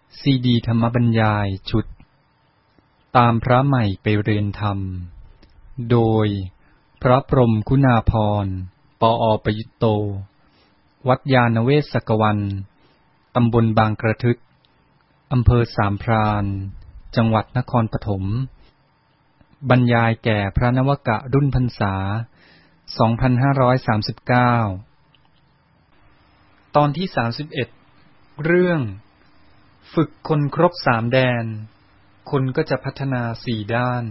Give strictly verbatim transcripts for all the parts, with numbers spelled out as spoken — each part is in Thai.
ซีดีธรรมบรรยายชุดตามพระใหม่ไปเรียนธรรมโดยพระพรหมคุณาภรณ์ ปอ.ประยุตโต วัดยานเวศกวันตำบลบางกระทึกอำเภอสามพรานจังหวัดนครปฐมบรรยายแก่พระนวกะรุ่นพรรษา สองพันห้าร้อยสามสิบเก้า ตอนที่ สามสิบเอ็ด เรื่องฝึกคนครบสามแดนคนก็จะพัฒนาสี่ด้าน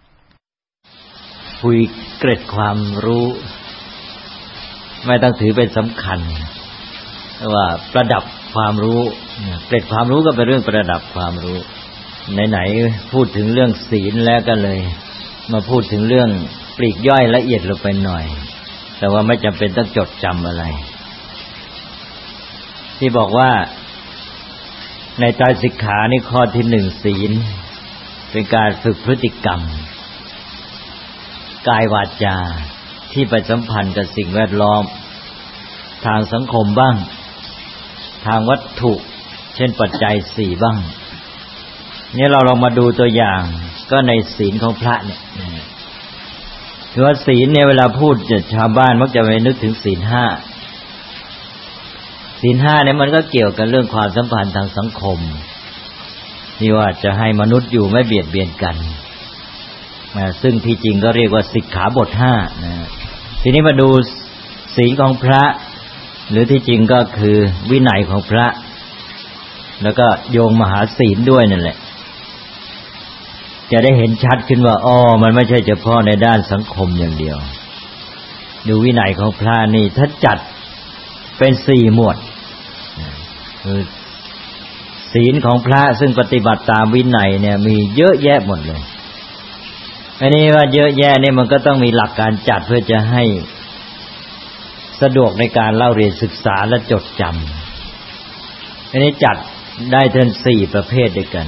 คุยเกร็ดความรู้ไม่ต้องถือเป็นสำคัญว่าประดับความรู้เกร็ดความรู้ก็เป็นเรื่องประดับความรู้ไหนๆพูดถึงเรื่องศีลแล้วก็เลยมาพูดถึงเรื่องปลีกย่อยละเอียดลงไปหน่อยแต่ว่าไม่จำเป็นต้องจดจำอะไรที่บอกว่าในไตรสิกขานี่ข้อที่หนึ่งศีลเป็นการฝึกพฤติกรรมกายวาจาที่ไปสัมพันธ์กับสิ่งแวดล้อมทางสังคมบ้างทางวัตถุเช่นปัจจัยสี่บ้างนี่เราลองมาดูตัวอย่างก็ในศีลของพระเนี่ยคือว่าศีลเนี่ยเวลาพูดจะชาวบ้านมักจะไปนึกถึงศีลห้าศีลห้าเนี่ยมันก็เกี่ยวกับเรื่องความสัมพันธ์ทางสังคมที่ว่าจะให้มนุษย์อยู่ไม่เบียดเบียนกันซึ่งที่จริงก็เรียกว่าสิกขาบทห้านะทีนี้มาดูศีลของพระหรือที่จริงก็คือวินัยของพระแล้วก็โยงมหาศีลด้วยนั่นแหละจะได้เห็นชัดขึ้นว่าอ๋อมันไม่ใช่เฉพาะในด้านสังคมอย่างเดียวดูวินัยของพระนี่ถ้าจัดเป็นสี่หมวดคือศีลของพระซึ่งปฏิบัติตามวินัยเนี่ยมีเยอะแยะหมดเลยอันนี้ว่าเยอะแยะเนี่ยมันก็ต้องมีหลักการจัดเพื่อจะให้สะดวกในการเล่าเรียนศึกษาและจดจำอันนี้จัดได้ถึงสี่ประเภทด้วยกัน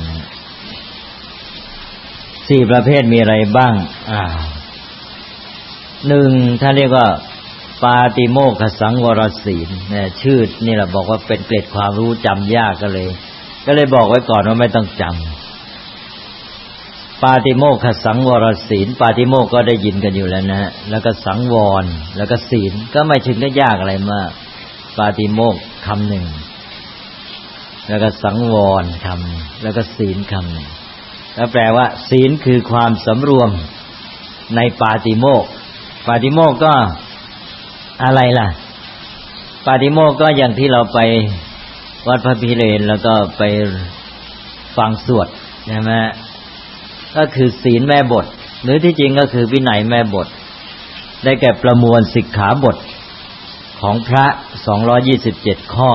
สี่ประเภทมีอะไรบ้างอ่าหนึ่งท่านเรียกว่าปาติโมกขสังวรศีลเนี่ยชื่อนี่แหละบอกว่าเป็นเกร็ดความรู้จำยากก็เลยก็เลยบอกไว้ก่อนว่าไม่ต้องจำปาติโมกขสังวรศีลปาติโมกข์ก็ได้ยินกันอยู่แล้วนะแล้วก็สังวรแล้วก็ศีลก็ไม่ถึงกับยากอะไรมากปาติโมกข์คำหนึ่งแล้วก็สังวรคำแล้วก็ศีลคำหนึ่งแล้วแปลว่าศีลคือความสำรวมในปาติโมกข์ปาติโมกข์ก็อะไรล่ะปาติโมกข์ก็อย่างที่เราไปวัดพระพิเรนแล้วก็ไปฟังสวดใช่ไหมก็คือศีลแม่บทหรือที่จริงก็คือวินัยแม่บทได้แก่ประมวลสิกขาบทของพระสองร้อยยี่สิบเจ็ดข้อ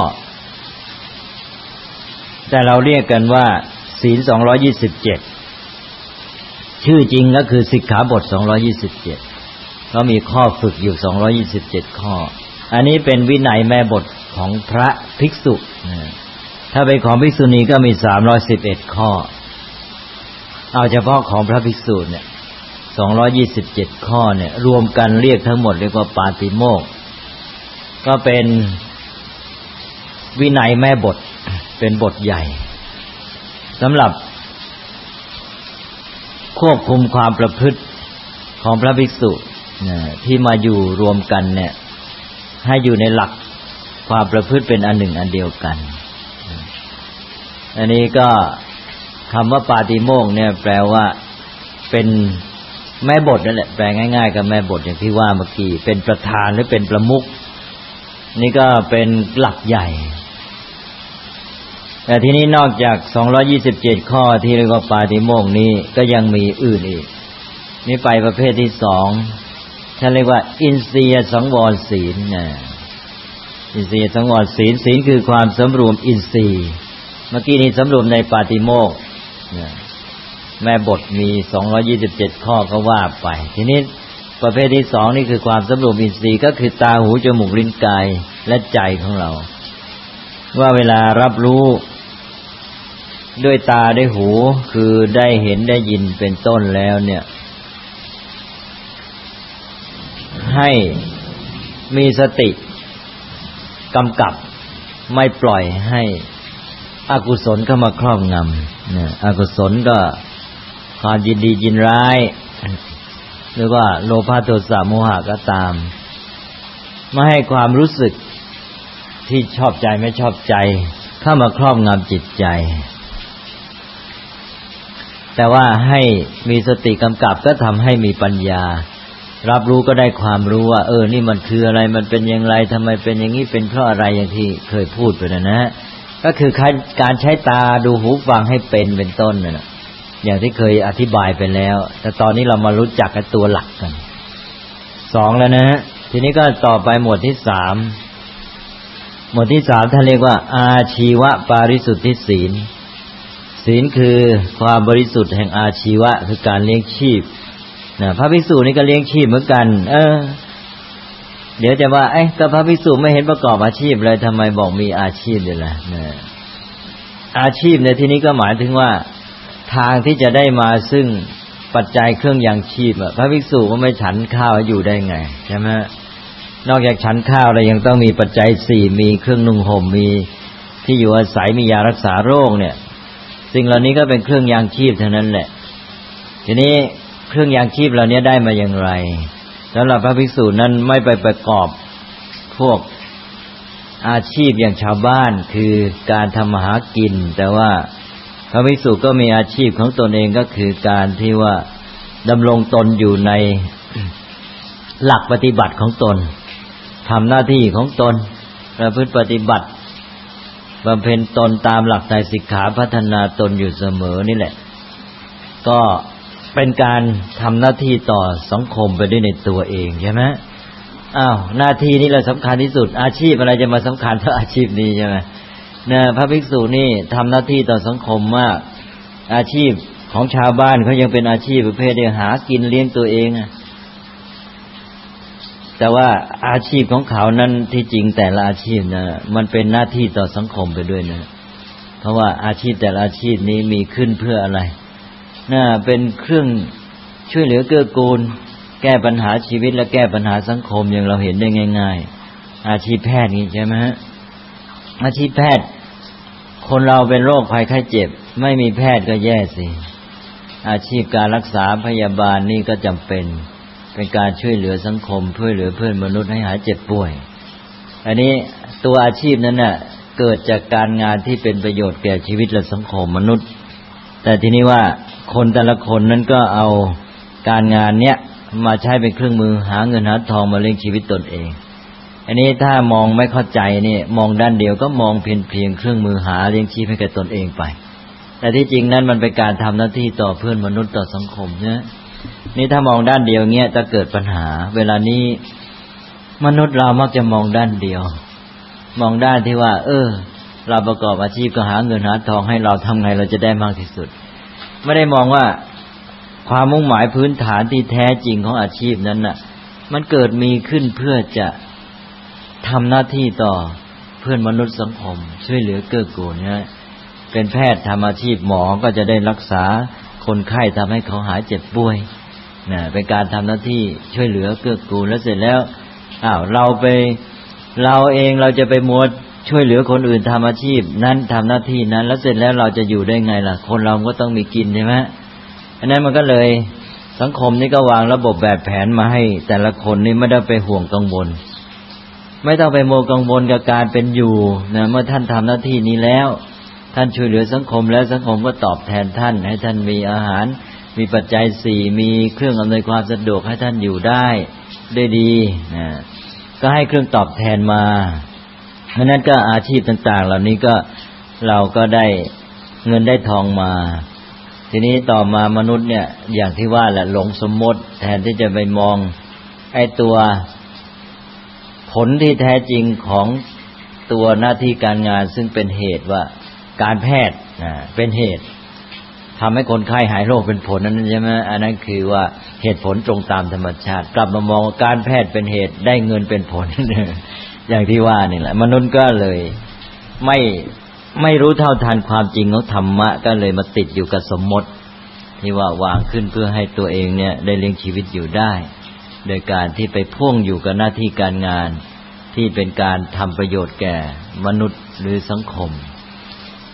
แต่เราเรียกกันว่าศีลสองร้อยยี่สิบเจ็ดชื่อจริงก็คือสิกขาบทสองร้อยยี่สิบเจ็ดเพราะมีข้อฝึกอยู่สองร้อยยี่สิบเจ็ดข้ออันนี้เป็นวินัยแม่บทของพระภิกษุถ้าเป็นของภิกษุณีก็มีสามร้อยสิบเอ็ดข้อเอาเฉพาะของพระภิกษุเนี่ยสองร้อยยี่สิบเจ็ดข้อเนี่ยรวมกันเรียกทั้งหมดเรียกว่าปาติโมกข์ก็เป็นวินัยแม่บทเป็นบทใหญ่สำหรับควบคุมความประพฤติของพระภิกษุที่มาอยู่รวมกันเนี่ยให้อยู่ในหลักความประพฤติเป็นอันหนึ่งอันเดียวกันอันนี้ก็คำว่าปาติโมกข์เนี่ยแปลว่าเป็นแม่บทนั่นแหละแปลง่ายๆกับแม่บทอย่างที่ว่าเมื่อกี้เป็นประธานหรือเป็นประมุขนี่ก็เป็นหลักใหญ่แต่ทีนี้นอกจากสองร้อยยี่สิบเจ็ดข้อที่เรียกว่าปาติโมกข์นี้ก็ยังมีอื่นอีกนี่ไปประเภทที่สองท่านเรียกว่าอินทรียสังวรศีลนะอินทรียสังวรศีลศีลคือความสำรวมอินทรีย์เมื่อกี้นี้สำรวมในปาติโมกข์แม่บทมีสองร้อยยี่สิบเจ็ดข้อก็ว่าไปทีนี้ประเภทที่สองนี่คือความสำรวมอินทรีย์ก็คือตาหูจมูกลิ้นกายและใจของเราว่าเวลารับรู้ด้วยตาด้วยหูคือได้เห็นได้ยินเป็นต้นแล้วเนี่ยให้มีสติกำกับไม่ปล่อยให้อกุศลเข้ามาครอบงำเนี่ยอกุศลก็ความยินดียินร้ายหรือว่าโลภะโทสะโมหะก็ตามไม่ให้ความรู้สึกที่ชอบใจไม่ชอบใจเข้ามาครอบงำจิตใจแต่ว่าให้มีสติกำกับก็ทำให้มีปัญญารับรู้ก็ได้ความรู้ว่าเออนี่มันคืออะไรมันเป็นอย่างไรทำไมเป็นอย่างนี้เป็นเพราะอะไรอย่างที่เคยพูดไปนะนะก็คือการใช้ตาดูหูฟังให้เป็นเป็นต้นนะอย่างที่เคยอธิบายไปแล้วแต่ตอนนี้เรามารู้จักกับตัวหลักกันสองแล้วนะทีนี้ก็ต่อไปหมวดที่สามหมวดที่สามท่านเรียกว่าอาชีวะปาริสุทธิศีลศีลคือความบริสุทธิ์แห่งอาชีวะคือการเลี้ยงชีพนะพระภิกษุนี่ก็เลี้ยงชีพเหมือนกันเออเดี๋ยวจะว่าเอ๊ะก็พระภิกษุไม่เห็นประกอบอาชีพเลยทำไมบอกมีอาชีพด้วยล่ะนะอาชีพในที่นี้ก็หมายถึงว่าทางที่จะได้มาซึ่งปัจจัยเครื่องยังชีพพระภิกษุก็ไม่ฉันข้าวอยู่ได้ไงใช่ไหมนอกจากฉันข้าวแล้วยังต้องมีปัจจัยสี่มีเครื่องนุ่งห่มมีที่อยู่อาศัยมียารักษาโรคเนี่ยสิ่งเหล่านี้ก็เป็นเครื่องยังชีพเท่านั้นแหละทีนี้เครื่องยังชีพเหล่านี้ได้มาอย่างไรสำหรับพระภิกษุนั้นไม่ไปประกอบพวกอาชีพอย่างชาวบ้านคือการทำมาหากินแต่ว่าพระภิกษุก็มีอาชีพของตนเองก็คือการที่ว่าดำรงตนอยู่ในหลักปฏิบัติของตนทำหน้าที่ของตนประพฤติปฏิบัติบำเพ็ญตนตามหลักไตรสิกขาพัฒนาตนอยู่เสมอนี่แหละก็เป็นการทำหน้าที่ต่อสังคมไปด้วยในตัวเองใช่ไหมอ้าวหน้าที่นี้แหละสำคัญที่สุดอาชีพอะไรจะมาสำคัญเท่าอาชีพนี้ใช่ไหมเนี่ยพระภิกษุนี่ทำหน้าที่ต่อสังคมมากอาชีพของชาวบ้านเขายังเป็นอาชีพประเภทที่หากินเลี้ยงตัวเองแต่ว่าอาชีพของเขานั้นที่จริงแต่ละอาชีพนะมันเป็นหน้าที่ต่อสังคมไปด้วยนะเพราะว่าอาชีพแต่ละอาชีพนี้มีขึ้นเพื่ออะไรน่าเป็นเครื่องช่วยเหลือเกื้อกูลแก้ปัญหาชีวิตและแก้ปัญหาสังคมอย่างเราเห็นได้ง่ายๆอาชีพแพทย์นี่ใช่ไหมฮะอาชีพแพทย์คนเราเป็นโรคภัยไข้เจ็บไม่มีแพทย์ก็แย่สิอาชีพการรักษาพยาบาลนี่ก็จำเป็นเป็นการช่วยเหลือสังคมช่วยเหลือเพื่อนมนุษย์ให้หายเจ็บป่วยอันนี้ตัวอาชีพนั้นน่ะเกิดจากการงานที่เป็นประโยชน์แก่ชีวิตและสังคมมนุษย์แต่ทีนี้ว่าคนแต่ละคนนั้นก็เอาการงานเนี้ยมาใช้เป็นเครื่องมือหาเงินหาทองมาเลี้ยงชีวิตตนเองอันนี้ถ้ามองไม่เข้าใจนี่มองด้านเดียวก็มองเพียงเพียงเครื่องมือหาเลี้ยงชีพให้แก่ตนเองไปแต่ที่จริงนั้นมันเป็นการทำหน้าที่ต่อเพื่อนมนุษย์ต่อสังคมนะนี่ถ้ามองด้านเดียวเงี้ยจะเกิดปัญหาเวลานี้มนุษย์เรามักจะมองด้านเดียวมองด้านที่ว่าเออเราประกอบอาชีพก็หาเงินหาทองให้เราทำไงเราจะได้มากที่สุดไม่ได้มองว่าความมุ่งหมายพื้นฐานที่แท้จริงของอาชีพนั้นน่ะมันเกิดมีขึ้นเพื่อจะทำหน้าที่ต่อเพื่อนมนุษย์สังคมช่วยเหลือเกื้อกูลนะเป็นแพทย์ทำอาชีพหมอก็จะได้รักษาคนไข้ทำให้เขาหายเจ็บป่วยนะเป็นการทำหน้าที่ช่วยเหลือเกื้อกูลแล้วเสร็จแล้วอ้าวเราไปเราเองเราจะไปมัวช่วยเหลือคนอื่นทำอาชีพนั้นทำหน้าที่นั้นแล้วเสร็จแล้วเราจะอยู่ได้ไงล่ะคนเราก็ต้องมีกินใช่ไหมอันนั้นมันก็เลยสังคมนี้ก็วางระบบแบบแผนมาให้แต่ละคนนี่ไม่ได้ไปห่วงกังวลไม่ต้องไปโมกังวลกับการเป็นอยู่นะเมื่อท่านทำหน้าที่นี้แล้วท่านช่วยเหลือสังคมแล้วสังคมก็ตอบแทนท่านให้ท่านมีอาหารมีปัจจัยสี่มีเครื่องอำนวยความสะดวกให้ท่านอยู่ได้ได้ดีนะก็ให้เครื่องตอบแทนมาเพราะนั้นก็อาชีพต่างๆเหล่านี้ก็เราก็ได้เงินได้ทองมาทีนี้ต่อมามนุษย์เนี่ยอย่างที่ว่าแหละหลงสมมติแทนที่จะไปมองไอ้ตัวผลที่แท้จริงของตัวหน้าที่การงานซึ่งเป็นเหตุว่าการแพทย์นะเป็นเหตุทำให้คนไข้หายโรคเป็นผลนั้นใช่ไหมอันนั้นคือว่าเหตุผลตรงตามธรรมชาติกลับมามองการแพทย์เป็นเหตุได้เงินเป็นผล อย่างที่ว่านี่แหละมนุษย์ก็เลยไม่ไม่รู้เท่าทันความจริงของธรรมะก็เลยมาติดอยู่กับสมมติที่ว่าวางขึ้นเพื่อให้ตัวเองเนี่ยได้เลี้ยงชีวิตอยู่ได้โดยการที่ไปพ่วงอยู่กับหน้าที่การงานที่เป็นการทำประโยชน์แก่มนุษย์หรือสังคม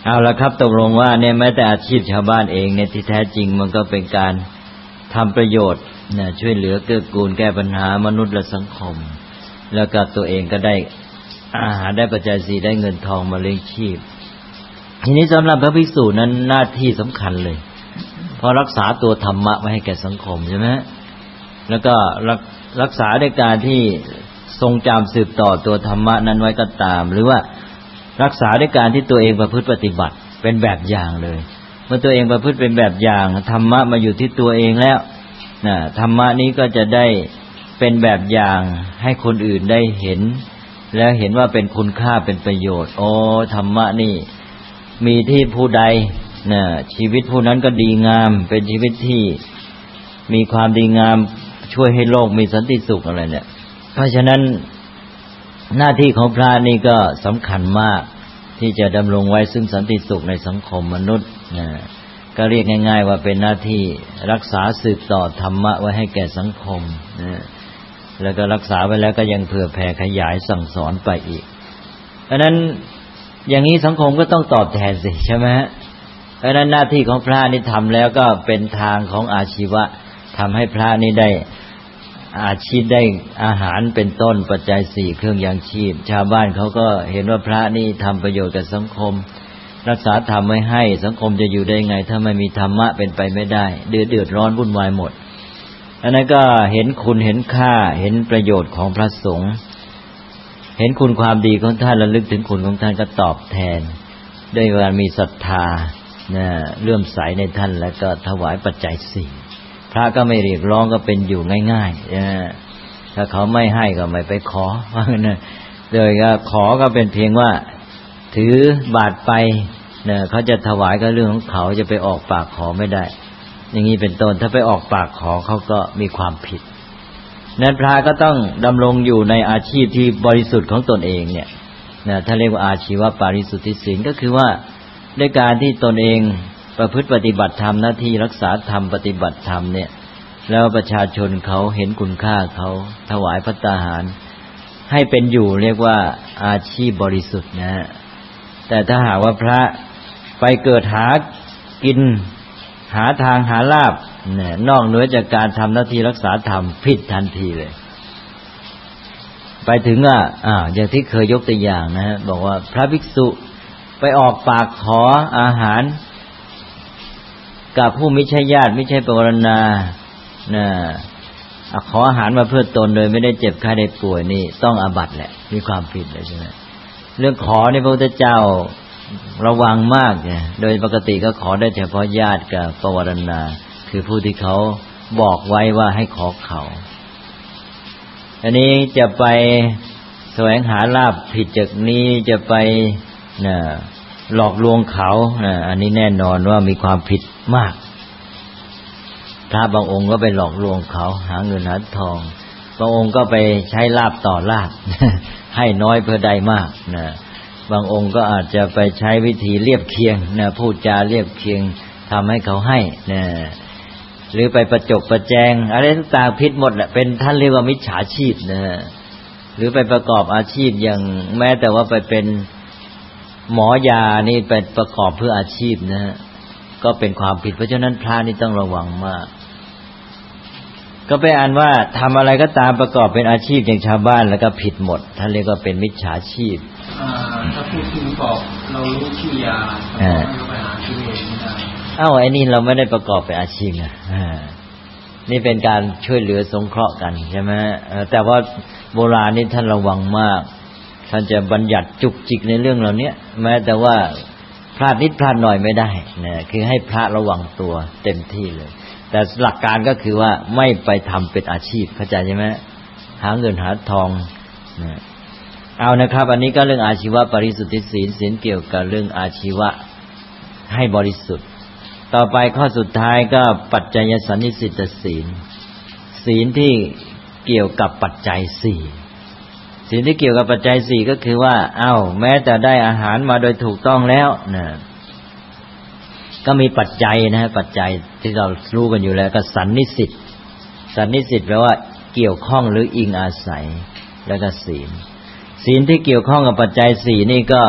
เอาละครับตกลงว่าเนี่ยแม้แต่อาชีพชาวบ้านเองเนี่ยที่แท้จริงมันก็เป็นการทำประโยชน์เนี่ยช่วยเหลือเกื้อกูลแก้ปัญหามนุษย์และสังคมแล้วก็ตัวเองก็ได้อาหารได้ปัจจัยสี่ได้เงินทองมาเลี้ยงชีพทีนี้สำหรับพระภิกษุนั้นหน้าที่สำคัญเลยเพราะรักษาตัวธรรมะไว้ให้แก่สังคมใช่ไหมแล้วก็รักษาด้วยการที่ทรงจำสืบต่อตัวธรรมะนั้นไว้ก็ตามหรือว่ารักษาด้วยการที่ตัวเองประพฤติปฏิบัติเป็นแบบอย่างเลยเมื่อตัวเองประพฤติเป็นแบบอย่างธรรมะมาอยู่ที่ตัวเองแล้วนะธรรมะนี้ก็จะได้เป็นแบบอย่างให้คนอื่นได้เห็นแล้วเห็นว่าเป็นคุณค่าเป็นประโยชน์โอ้ธรรมะนี่มีที่ผู้ใดนะชีวิตผู้นั้นก็ดีงามเป็นชีวิตที่มีความดีงามช่วยให้โลกมีสันติสุขอะไรเนี่ยเพราะฉะนั้นหน้าที่ของพระนี่ก็สำคัญมากที่จะดำรงไว้ซึ่งสันติสุขในสังคมมนุษย์นะก็เรียกง่ายๆว่าเป็นหน้าที่รักษาสืบต่อธรรมะไว้ให้แก่สังคมนะแล้วก็รักษาไว้แล้วก็ยังเผื่อแผ่ขยายสั่งสอนไปอีกเพราะนั้นอย่างนี้สังคมก็ต้องตอบแทนสิใช่ไหมฮะเพราะนั้นหน้าที่ของพระนี่ทำแล้วก็เป็นทางของอาชีวะทำให้พระนี่ได้อาชีพได้อาหารเป็นต้นปัจจัยสี่เครื่องยังชีพชาวบ้านเขาก็เห็นว่าพระนี่ทำประโยชน์กับสังคมรักษาธรรมไว้ให้สังคมจะอยู่ได้ไงถ้าไม่มีธรรมะเป็นไปไม่ได้เดือดเดือดร้อนวุ่นวายหมดอันนั้นก็เห็นคุณเห็นค่าเห็นประโยชน์ของพระสงฆ์เห็นคุณความดีของท่านระลึกถึงคุณของท่านก็ตอบแทนด้วยการมีศรัทธานะเลื่อมใสในท่านแล้วก็ถวายปัจจัยสี่พระก็ไม่เรียกร้องก็เป็นอยู่ง่ายๆนะถ้าเขาไม่ให้ก็ไม่ไปขอว่างั้นนะโดยก็ขอก็เป็นเพียงว่าถือบาตรไปนะเขาจะถวายก็เรื่องของเขาจะไปออกปากขอไม่ได้อย่างนี้เป็นต้นถ้าไปออกปากขอเขาก็มีความผิดนั้นพระก็ต้องดำรงอยู่ในอาชีพที่บริสุทธิ์ของตนเองเนี่ยนะถ้าเรียกว่าอาชีวปาริสุทธิศีลก็คือว่าด้วยการที่ตนเองประพฤติปฏิบัติธรรมหน้าที่รักษาธรรมปฏิบัติธรรมเนี่ยแล้วประชาชนเขาเห็นคุณค่าเขาถวายภัตตาหารให้เป็นอยู่เรียกว่าอาชีพบริสุทธิ์นะฮะแต่ถ้าหากว่าพระไปเกิดหากินหาทางหาลาภเนี่ยนอกเหนือจากการทำหน้าที่รักษาธรรมผิดทันทีเลยไปถึงว่าอ่าอย่างที่เคยยกตัวอย่างนะฮะบอกว่าพระภิกษุไปออกปากขออาหารกับผู้ไม่ใช่ญาติไม่ใช่ปวารณานะขออาหารมาเพื่อตนโดยไม่ได้เจ็บไข้ได้ป่วยนี่ต้องอาบัติแหละมีความผิดเลยใช่ไหมเรื่องขอในพระพุทธเจ้าระวังมากเนี่ยโดยปกติก็ขอได้เฉพาะญาติกับปวารณาคือผู้ที่เขาบอกไว้ว่าให้ขอเขาอันนี้จะไปแสวงหาลาภผิดจากนี้จะไปนะหลอกลวงเขานะอันนี้แน่นอนว่ามีความผิดมากพระบางองค์ก็ไปหลอกลวงเขาหาเงินหาทองบางองค์ก็ไปใช้ลาภต่อลาภให้น้อยเพื่อได้มากนะบางองค์ก็อาจจะไปใช้วิธีเรียบเคียงนะพูดจาเรียบเคียงทำให้เขาให้นะหรือไปประจบประแจงอะไรต่างๆผิดหมดแหละเป็นท่านเรียกว่ามิจฉาชีพนะหรือไปประกอบอาชีพอย่างแม้แต่ว่าไปเป็นหมอยานี่ไปประกอบเพื่ออาชีพนะก็เป็นความผิดเพราะฉะนั้นพระนี่ต้องระวังมากก็ไปอ่านว่าทำอะไรก็ตามประกอบเป็นอาชีพอย่างชาวบ้านแล้วก็ผิดหมดท่านเรียกว่าเป็นมิจฉาชีพถ้าพูดถึงบอกเรารู้ชื่อยาเราไปหาชื่อเองไม่ได้อ้าวไอ้นี่เราไม่ได้ประกอบเป็นอาชีพนะนี่เป็นการช่วยเหลือสงเคราะห์กันใช่ไหมแต่ว่าโบราณนี่ท่านระวังมากท่านจะบัญญัติจุกจิกในเรื่องเหล่านี้แม้แต่ว่าพลาดนิดพลาดหน่อยไม่ได้นะคือให้พระระวังตัวเต็มที่เลยแต่หลักการก็คือว่าไม่ไปทำเป็นอาชีพเข้าใจใช่ไหมหาเงินหาทองนะเอานะครับอันนี้ก็เรื่องอาชีวะปริสุทธิศีลศีลเกี่ยวกับเรื่องอาชีวะให้บริสุทธิ์ต่อไปข้อสุดท้ายก็ปัจจัยสันนิสิตศีลศีลที่เกี่ยวกับปัจจัยสี่ศีลที่เกี่ยวกับปัจจัยสี่ก็คือว่าเอ้าแม้แต่ได้อาหารมาโดยถูกต้องแล้วนะก็มีปัจจัยนะฮะปัจจัยที่เรารู้กันอยู่แล้วก็สันนิสิตสันนิสิตแปลว่าเกี่ยวข้องหรืออิงอาศัยแล้วก็ศีลศีลที่เกี่ยวข้องกับปัจจัยสี่นี่ก็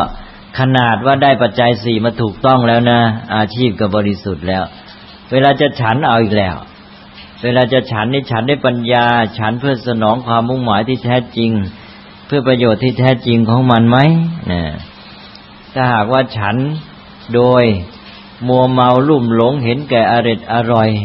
ขนาดว่าได้ปัจจัยสี่มาถูกต้องแล้วนะอาชีพก็บริสุทธิ์แล้วเวลาจะฉันเอาอีกแล้วเวลาจะฉันนี่ฉันด้วยปัญญาฉันเพื่อสนองความมุ่งหมายที่แท้จริงเพื่อประโยชน์ที่แท้จริงของมันไหมนะถ้าหากว่าฉันโดยมัวเมาลุ่มหลงเห็นแก่อร็ดอร่อย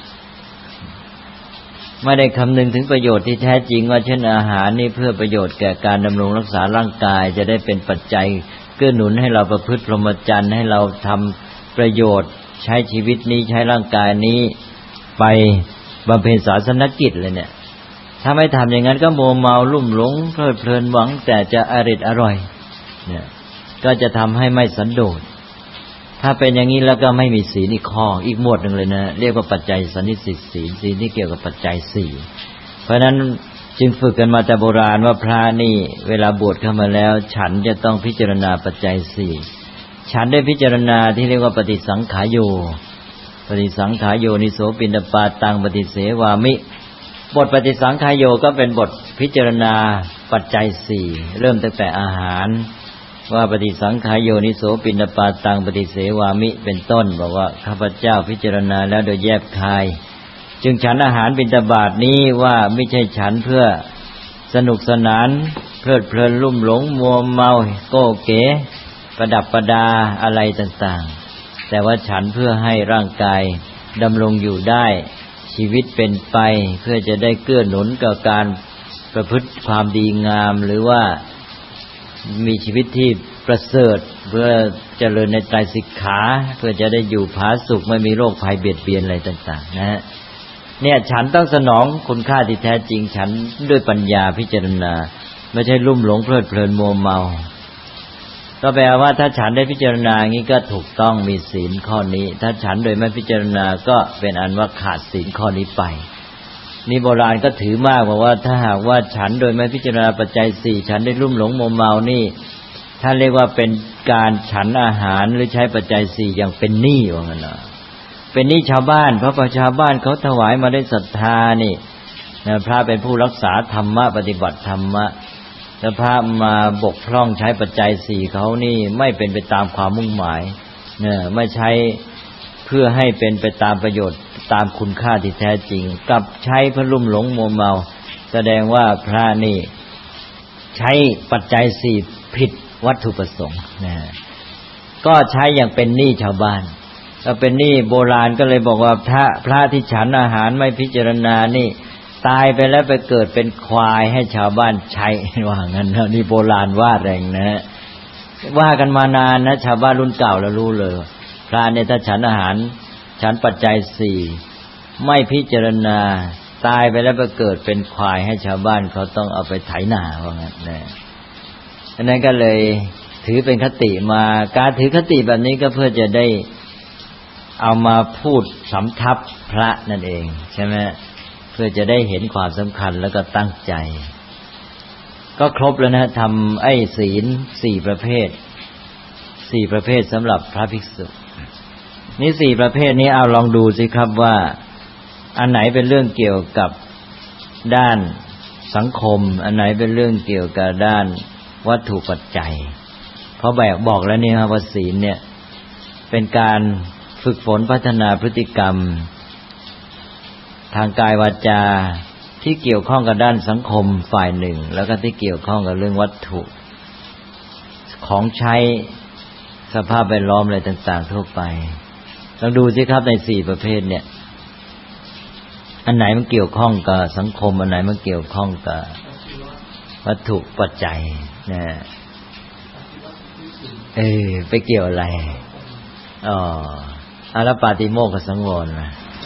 ไม่ได้คำนึงถึงประโยชน์ที่แท้จริงว่าเช่นอาหารนี่เพื่อประโยชน์แก่การดำรงรักษาร่างกายจะได้เป็นปัจจัยเกื้อหนุนให้เราประพฤติพรหมจรรย์ให้เราทำประโยชน์ใช้ชีวิตนี้ใช้ร่างกายนี้ไปบำเพ็ญศาสนกิจเลยเนี่ยถ้าไม่ทำอย่างนั้นก็มัวเมาลุ่มหลงเพลิดเพลินหวังแต่จะอร็ดอร่อยเนี่ยก็จะทำให้ไม่สันโดษถ้าเป็นอย่างนี้แล้วก็ไม่มีศีลอีกข้ออีกหมวดหนึ่งเลยนะเรียกว่าปัจจัยสันนิสิตศีลศีลที่เกี่ยวกับปัจจัยสี่เพราะฉะนั้นจึงฝึกกันมาแต่โบราณว่าพระนี่เวลาบวชเข้ามาแล้วฉันจะต้องพิจารณาปัจจัยสี่ฉันได้พิจารณาที่เรียกว่าปฏิสังขารโยปฏิสังขารโยนิโสปิณฑปาตังปฏิเสวามิบทปฏิสังขารโยก็เป็นบทพิจารณาปัจจัยสี่เริ่มตั้งแต่อาหารว่าปฏิสังขารโยนิโสปิณฑปาตังปฏิเสวามิเป็นต้นบอกว่าข้าพเจ้าพิจารณาแล้วโดยแยบคายจึงฉันอาหารบิณฑบาตนี้ว่าไม่ใช่ฉันเพื่อสนุกสนานเพลิดเพลินลุ่มหลงมัวเมาโก้เก๋ประดับประดาอะไรต่างๆแต่ว่าฉันเพื่อให้ร่างกายดำรงอยู่ได้ชีวิตเป็นไปเพื่อจะได้เกื้อหนุนกับการประพฤติความดีงามหรือว่ามีชีวิตที่ประเสริฐเพื่อเจริญในไตรสิกขาเพื่อจะได้อยู่ผาสุกไม่มีโรคภัยเบียดเบียนอะไรต่างๆนะฮะเนี่ยฉันต้องสนองคุณค่าที่แท้จริงฉันด้วยปัญญาพิจารณาไม่ใช่ลุ่มหลงเพลิดเพลินมัวเมาก็แปลว่าถ้าฉันได้พิจารณาอย่างนี้ก็ถูกต้องมีศีลข้อนี้ถ้าฉันโดยไม่พิจารณาก็เป็นอันว่าขาดศีลข้อนี้ไปนี่โบราณก็ถือมากบอกว่าถ้าหากว่าฉันโดยไม่พิจารณาปัจจัยสี่ฉันได้ลุ่มหลงมัวเมานี่ถ้าเรียกว่าเป็นการฉันอาหารหรือใช้ปัจจัยสี่อย่างเป็นหนี้ว่างั้นนะเป็นหนี้ชาวบ้านเพราะชาวบ้านเขาถวายมาด้วยศรัทธานี่นะพระเป็นผู้รักษาธรรมะปฏิบัติธรรมะถ้าพระมาบกพร่องใช้ปัจจัยสี่เขานี่ไม่เป็นไปตามความมุ่งหมายเนี่ยไม่ใช้เพื่อให้เป็นไปตามประโยชน์ตามคุณค่าที่แท้จริงกลับใช้เพื่อลุ่มหลงมัวเมาแสดงว่าพระนี่ใช้ปัจจัยสี่ผิดวัตถุประสงค์นะก็ใช้อย่างเป็นหนี้ชาวบ้านถ้าเป็นหนี้โบราณก็เลยบอกว่าพระพระที่ฉันอาหารไม่พิจารณานี่ตายไปแล้วไปเกิดเป็นควายให้ชาวบ้านใช้ว่างั้นนะนี่โบราณว่าแรงนะว่ากันมานานนะชาวบ้านรุ่นเก่าแล้วรู้เลยพระเนี่ยถ้าฉันอาหารฉันปัจจัยสี่ไม่พิจารณาตายไปแล้วไปเกิดเป็นควายให้ชาวบ้านเขาต้องเอาไปไถนาว่างั้นนะฉะนั้นก็เลยถือเป็นคติมาการถือคติแบบนี้ก็เพื่อจะได้เอามาพูดสำทับพระนั่นเองใช่ไหมเพื่อจะได้เห็นความสำคัญแล้วก็ตั้งใจก็ครบแล้วนะทำไอ้ศีลสี่ประเภทสี่ประเภทสำหรับพระภิกษุนี่สี่ประเภทนี้เอาลองดูสิครับว่าอันไหนเป็นเรื่องเกี่ยวกับด้านสังคมอันไหนเป็นเรื่องเกี่ยวกับด้านวัตถุปัจจัยเพราะแบบบอกแล้วนี่ครับว่าศีลเนี่ยเป็นการฝึกฝนพัฒนาพฤติกรรมทางกายวาจาที่เกี่ยวข้องกับด้านสังคมฝ่ายหนึ่งแล้วก็ที่เกี่ยวข้องกับเรื่องวัตถุของใช้สภาพแวดล้อมอะไรต่างๆทั่วไปลองดูสิครับในสี่ประเภทเนี่ยอันไหนมันเกี่ยวข้องกับสังคมอันไหนมันเกี่ยวข้องกับวัตถุปัจจัยนะเออไปเกี่ยวอะไรอ๋ออารัปปาติโมกขสังวรนะ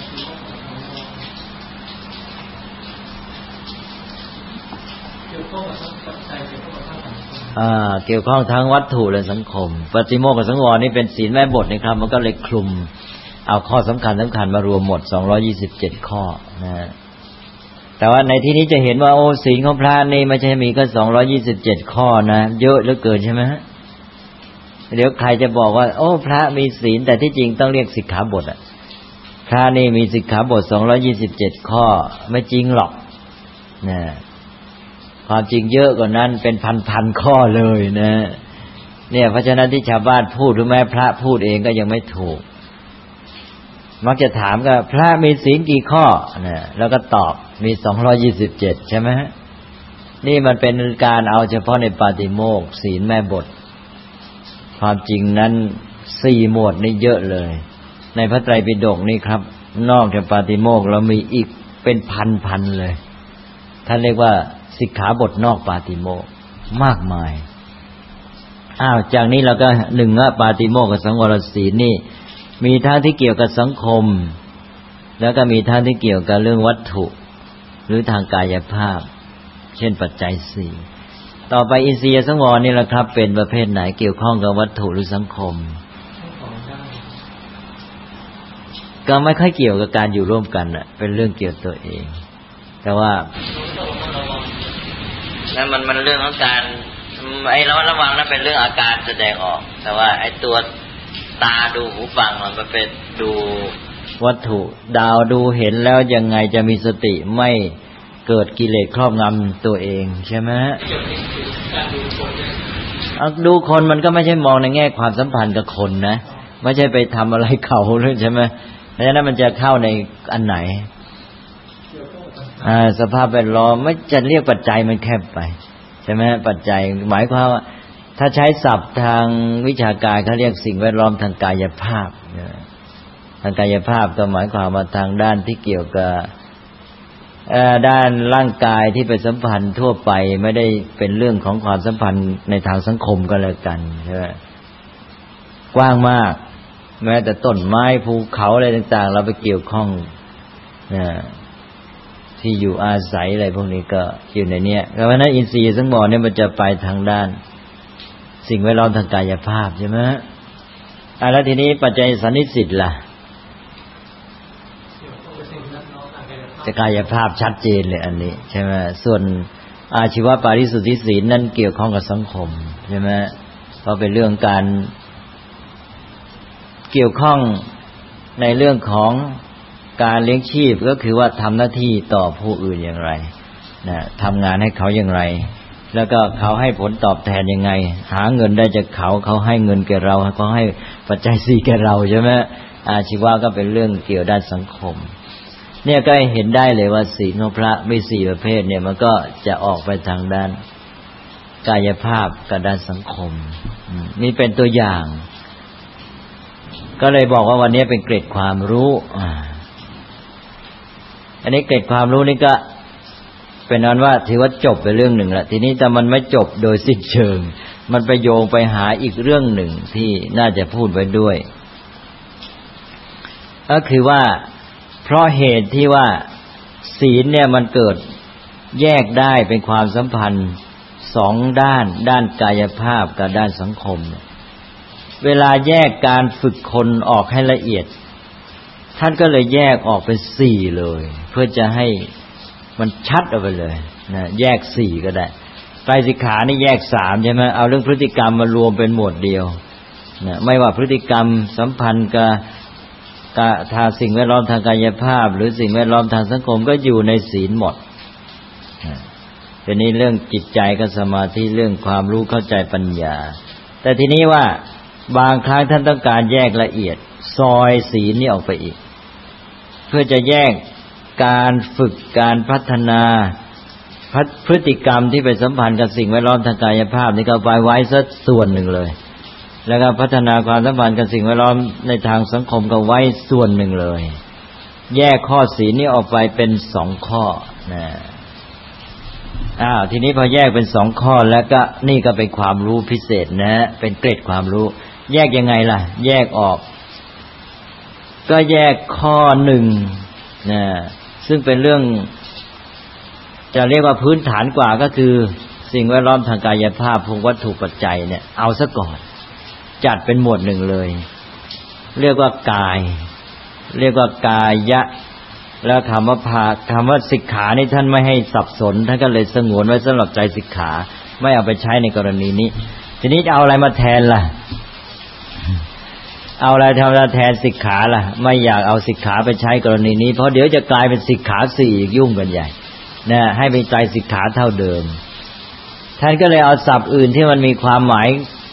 อ่าเกี่ยวข้องทั้งวัตถุและสังคมปฏิโมกขสังวรนี่เป็นศีลแม่บทนะครับมันก็เลยคลุมเอาข้อสำคัญสำคัญมารวมหมดสองร้อยยี่สิบเจ็ดข้อนะแต่ว่าในที่นี้จะเห็นว่าโอ้ศีลของพระนี่ไม่ใช่มีแค่สองร้อยยี่สิบเจ็ดข้อนะเยอะเหลือเกินใช่ไหมฮะเดี๋ยวใครจะบอกว่าโอ้พระมีศีลแต่ที่จริงต้องเรียกสิกขาบทอ่ะพระนี่มีสิกขาบทสองร้อยยี่สิบเจ็ดข้อไม่จริงหรอกนะความจริงเยอะกว่านั้นเป็นพันๆข้อเลยนะเนี่ยเพราะฉะนั้นที่ชาวบ้านพูดหรือแม้พระพูดเองก็ยังไม่ถูกมักจะถามก็พระมีศีลกี่ข้อนะแล้วก็ตอบมีสองร้อยยี่สิบเจ็ดใช่ไหมนี่มันเป็นการเอาเฉพาะในปาติโมกข์ศีลแม่บทความจริงนั้นสี่หมวดนี่เยอะเลยในพระไตรปิฎกนี่ครับนอกจากปาติโมกข์เรามีอีกเป็นพันๆเลยท่านเรียกว่าสิกขาบทนอกปาติโมกข์มากมายอ้าวจากนี้เราก็หนึ่งว่าปาติโมกข์กับสังวรศีลนี่มีทั้งที่เกี่ยวกับสังคมแล้วก็มีทั้งที่เกี่ยวกับเรื่องวัตถุหรือทางกายภาพเช่นปัจจัยสี่ต่อไปอินทรียสังวรนี่แหละครับเป็นประเภทไหนเกี่ยวข้องกับวัตถุหรือสังคมก็ไม่ค่อยเกี่ยวกับการอยู่ร่วมกันน่ะเป็นเรื่องเกี่ยวตัวเองแต่ว่าแล้วมันมันเรื่องของการไอ้ระมัดระวังนั้นเป็นเรื่องอาการแสดงออกแต่ว่าไอ้ตัวตาดูหูฟังมันเป็นดูวัตถุดาวดูเห็นแล้วยังไงจะมีสติไม่เกิดกิเลสครอบงำตัวเองใช่ไหมดูคนมันก็ไม่ใช่มองในแง่ความสัมพันธ์กับคนนะไม่ใช่ไปทำอะไรเขาเลยใช่ไหมเพราะฉะนั้นมันจะเข้าในอันไหนอ่าสภาพแวดล้อมไม่จะเรียกปัจจัยมันแคบไปใช่ไหมปัจจัยหมายความว่าถ้าใช้ศัพท์ทางวิชาการเขาเรียกสิ่งแวดล้อมทางกายภาพทางกายภาพก็หมายความว่าทางด้านที่เกี่ยวกับด้านร่างกายที่ไปสัมพันธ์ทั่วไปไม่ได้เป็นเรื่องของความสัมพันธ์ในทางสังคมก็แล้วกันใช่ไหมกว้างมากแม้แต่ต้นไม้ภูเขาอะไรต่างๆเราไปเกี่ยวข้องนะที่อยู่อาศัยอะไรพวกนี้ก็อยู่ในเนี้ยเพราะฉะนั้นอินทรีย์สังวรเนี่ยมันจะไปทางด้านสิ่งแวดล้อมทางกายภาพใช่ไหมอ่ะแล้วทีนี้ปัจจัยสันนิสิตล่ะจะกายภาพชัดเจนเลยอันนี้ใช่ไหมส่วนอาชีวปาริสุทธิศีลนั่นเกี่ยวข้องกับสังคมใช่ไหมเพราะเป็นเรื่องการเกี่ยวข้องในเรื่องของการเลี้ยงชีพก็คือว่าทำหน้าที่ต่อผู้อื่นอย่างไรนะทำงานให้เขาอย่างไรแล้วก็เขาให้ผลตอบแทนยังไงหาเงินได้จากเขาเขาให้เงินแก่เราเขาให้ปัจจัยสี่แก่เราใช่ไหมอาชีวะก็เป็นเรื่องเกี่ยวด้านสังคมเนี่ยก็เห็นได้เลยว่าศีลของพระมีสี่ประเภทเนี่ยมันก็จะออกไปทางด้านกายภาพกับด้านสังคมนี่เป็นตัวอย่างก็เลยบอกว่าวันนี้เป็นเกร็ดความรู้อ่าอันนี้เกร็ดความรู้นี่ก็เป็นนั้นว่าถือว่าจบไปเรื่องหนึ่งละทีนี้แต่มันไม่จบโดยสิ้นเชิงมันไปโยงไปหาอีกเรื่องหนึ่งที่น่าจะพูดไว้ด้วยก็คือว่าเพราะเหตุที่ว่าศีลเนี่ยมันเกิดแยกได้เป็นความสัมพันธ์สองด้านด้านกายภาพกับด้านสังคมเวลาแยกการฝึกคนออกให้ละเอียดท่านก็เลยแยกออกเป็นสี่เลยเพื่อจะให้มันชัดออกไปเลยนะแยกสี่ก็ได้ไตรสิกขานี่แยกสามใช่ไหมเอาเรื่องพฤติกรรมมารวมเป็นหมวดเดียวนะไม่ว่าพฤติกรรมสัมพันธ์กับทางสิ่งแวดล้อมทางกายภาพหรือสิ่งแวดล้อมทางสังคมก็อยู่ในศีลหมดเป็นนี้เรื่องจิตใจกับสมาธิเรื่องความรู้เข้าใจปัญญาแต่ทีนี้ว่าบางครั้งท่านต้องการแยกละเอียดซอยศีลนี่ออกไปอีกเพื่อจะแยกการฝึกการพัฒนาพฤติกรรมที่ไปสัมพันธ์กับสิ่งแวดล้อมทางกายภาพนี่ก็ไปไว้สักส่วนหนึ่งเลยแล้วก็พัฒนาความสัมพันธ์กับสิ่งแวดล้อมในทางสังคมก็ไว้ส่วนหนึ่งเลยแยกข้อศีลนี้ออกไปเป็นสองข้อนะอ้าวทีนี้พอแยกเป็นสองข้อแล้วก็นี่ก็เป็นความรู้พิเศษนะเป็นเกร็ดความรู้แยกยังไงล่ะแยกออกก็แยกข้อหนึ่งนะซึ่งเป็นเรื่องจะเรียกว่าพื้นฐานกว่าก็คือสิ่งแวดล้อมทางกายภาพพวกวัตถุปัจจัยเนี่ยเอาซะก่อนจัดเป็นหมวดหนึ่งเลยเรียกว่ากายเรียกว่ากายะแล้วคำว่าภาคำว่าสิกขานี่ท่านไม่ให้สับสนท่านก็เลยสงวนไว้สำหรับใจสิกขาไม่เอาไปใช้ในกรณีนี้ทีนี้จะเอาอะไรมาแทนล่ะเอาอะไรทำมาแทนสิกขาล่ะไม่อยากเอาสิกขาไปใช้กรณีนี้เพราะเดี๋ยวจะกลายเป็นสิกขาสี่อีกยุ่งกันใหญ่นะให้เป็นใจสิกขาเท่าเดิมท่านก็เลยเอาศัพท์อื่นที่มันมีความหมาย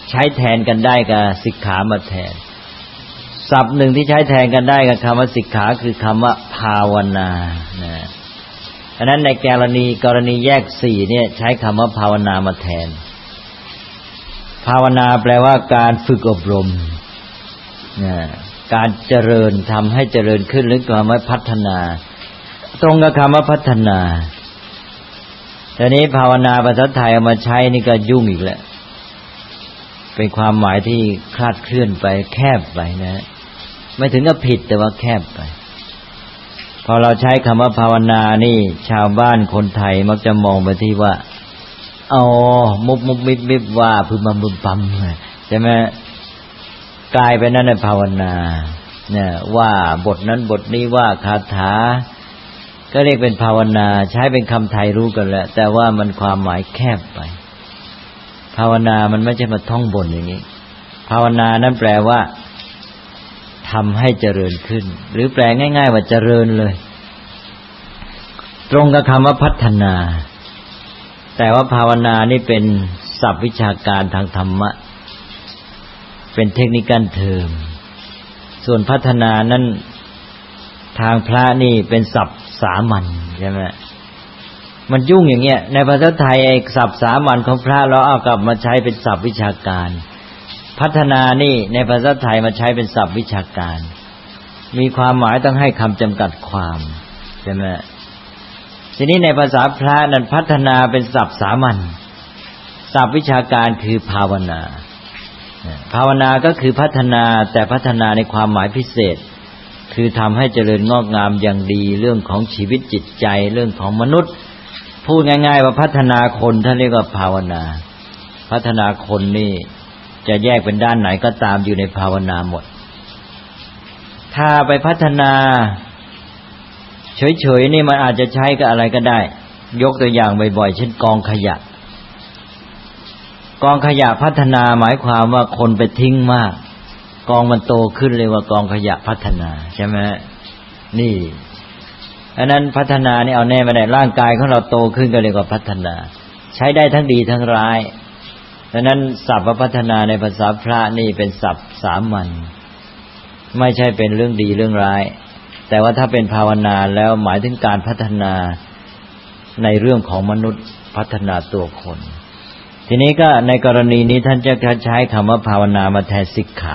ใช้แทนกันได้กับสิกขามาแทนศัพท์หนึ่งที่ใช้แทนกันได้กับคำว่าสิกขาคือคำว่าภาวนานะฉะนั้นในกรณีกรณีแยกสี่เนี่ยใช้คำว่าภาวนามาแทนภาวนาแปลว่าการฝึกอบรมนะการเจริญทำให้เจริญขึ้นหรือคำว่าพัฒนาตรงกับคำว่าพัฒนาแต่นี้ภาวนาภาษาไทยเอามาใช้นี่ก็ยุ่งอีกแล้วเป็นความหมายที่คลาดเคลื่อนไปแคบไปนะไม่ถึงกับผิดแต่ว่าแคบไปพอเราใช้คำว่าภาวนานี่ชาวบ้านคนไทยมักจะมองไปที่ว่าอ๋อมุบมุบมิบมิบว่าพึมพำพึมพำใช่ไหมกลายไปนั่นในภาวนาเนี่ยว่าบทนั้นบทนี้ว่าคาถาก็เรียกเป็นภาวนาใช้เป็นคำไทยรู้กันแหละแต่ว่ามันความหมายแคบไปภาวนามันไม่ใช่มาท่องบนอย่างนี้ภาวนานั้นแปลว่าทำให้เจริญขึ้นหรือแปลง่ายๆว่าเจริญเลยตรงกับคำว่าพัฒนาแต่ว่าภาวนานี่เป็นศัพท์วิชาการทางธรรมะเป็นเทคนิคการเทอมส่วนพัฒนานั้นทางพระนี่เป็นศัพท์สามัญใช่ไหมมันยุ่งอย่างเงี้ยในภาษาไทยไอ้ศัพท์สามัญของพระเราเอากลับมาใช้เป็นศัพท์วิชาการพัฒนานี่ในภาษาไทยมาใช้เป็นศัพท์วิชาการมีความหมายต้องให้คำจำกัดความใช่ไหมทีนี้ในภาษาพระนั้นพัฒนาเป็นศัพท์สามัญศัพท์วิชาการคือภาวนาภาวนาก็คือพัฒนาแต่พัฒนาในความหมายพิเศษคือทำให้เจริญงอกงามอย่างดีเรื่องของชีวิตจิตใจเรื่องของมนุษย์พูดง่ายๆว่าพัฒนาคนท่านเรียกว่าภาวนาพัฒนาคนนี่จะแยกเป็นด้านไหนก็ตามอยู่ในภาวนาหมดถ้าไปพัฒนาเฉยๆนี่มันอาจจะใช้กับอะไรก็ได้ยกตัวอย่างบ่อยๆเช่นกองขยะกองขยะพัฒนาหมายความว่าคนไปทิ้งมากกองมันโตขึ้นเลยว่ากองขยะพัฒนาใช่ไหมนี่อันนั้นพัฒนานี่เอาแน่ไม่ได้ร่างกายของเราโตขึ้นก็เรียกว่าพัฒนาใช้ได้ทั้งดีทั้งร้ายดังนั้นศัพท์ว่าพัฒนาในภาษาพระนี่เป็นศัพท์สามัญไม่ใช่เป็นเรื่องดีเรื่องร้ายแต่ว่าถ้าเป็นภาวนาแล้วหมายถึงการพัฒนาในเรื่องของมนุษย์พัฒนาตัวคนทีนี้ก็ในกรณีนี้ท่านจะใช้คำว่าภาวนามาแทนสิกขา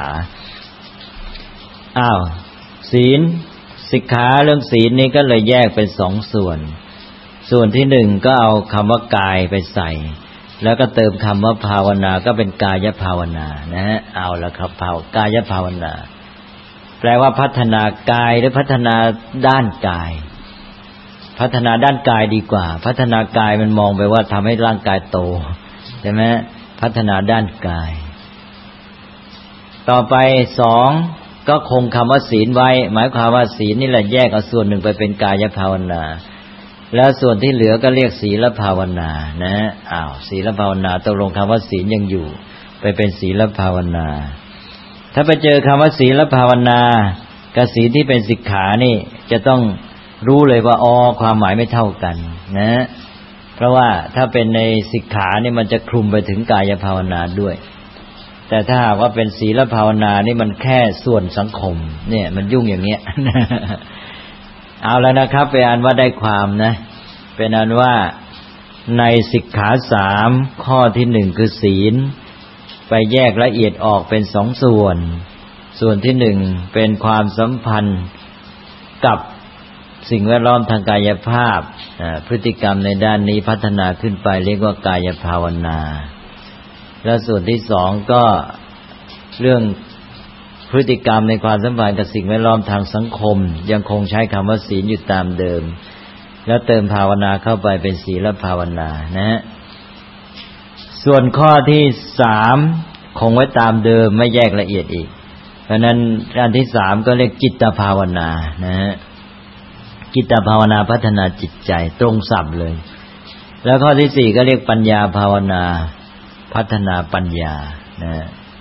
อ้าวศีลสิกขาเรื่องศีลนี่ก็เลยแยกเป็นสองส่วนส่วนที่หนึ่งก็เอาคำว่ากายไปใส่แล้วก็เติมคำว่าภาวนาก็เป็นกายภาวนานะฮะเอาละครับภาวกายภาวนาแปลว่าพัฒนากายหรือพัฒนาด้านกายพัฒนาด้านกายดีกว่าพัฒนากายมันมองไปว่าทำให้ร่างกายโตใช่ไหมพัฒนาด้านกายต่อไปสองก็คงคำว่าศีลไว้หมายความว่าศีลนี่แหละแยกเอาส่วนหนึ่งไปเป็นกายภาวนาแล้วส่วนที่เหลือก็เรียกศีลภาวนานะอ้าวศีลภาวนาตกลงคำว่าศีลยังอยู่ไปเป็นศีลภาวนาถ้าไปเจอคำว่าศีลภาวนากับศีลที่เป็นสิกขานี่จะต้องรู้เลยว่าอ๋อความหมายไม่เท่ากันนะเพราะว่าถ้าเป็นในสิกขานี่มันจะคลุมไปถึงกายภาวนาด้วยแต่ถ้าหากว่าเป็นศีลภาวนานี่มันแค่ส่วนสังคมเนี่ยมันยุ่งอย่างเงี้ย เอาแล้วนะครับเป็นอันว่าได้ความนะเป็นอันว่าในสิกขาสามข้อที่หนึ่งคือศีลไปแยกละเอียดออกเป็นสองส่วนส่วนที่หนึ่งเป็นความสัมพันธ์กับสิ่งแวดล้อมทางกายภาพพฤติกรรมในด้านนี้พัฒนาขึ้นไปเรียกว่ากายภาวนาและส่วนที่สองก็เรื่องพฤติกรรมในความสัมพันธ์กับสิ่งแวดล้อมทางสังคมยังคงใช้คำว่าศีลอยู่ตามเดิมแล้วเติมภาวนาเข้าไปเป็นศีลภาวนานะฮะส่วนข้อที่สามคงไว้ตามเดิมไม่แยกละเอียดอีกเพราะนั้นอันที่สามก็เรียกจิตภาวนานะฮะจิตภาวนาพัฒนาจิตใจตรงศัพท์เลยแล้วข้อที่สี่ก็เรียกปัญญาภาวนาพัฒนาปัญญานะ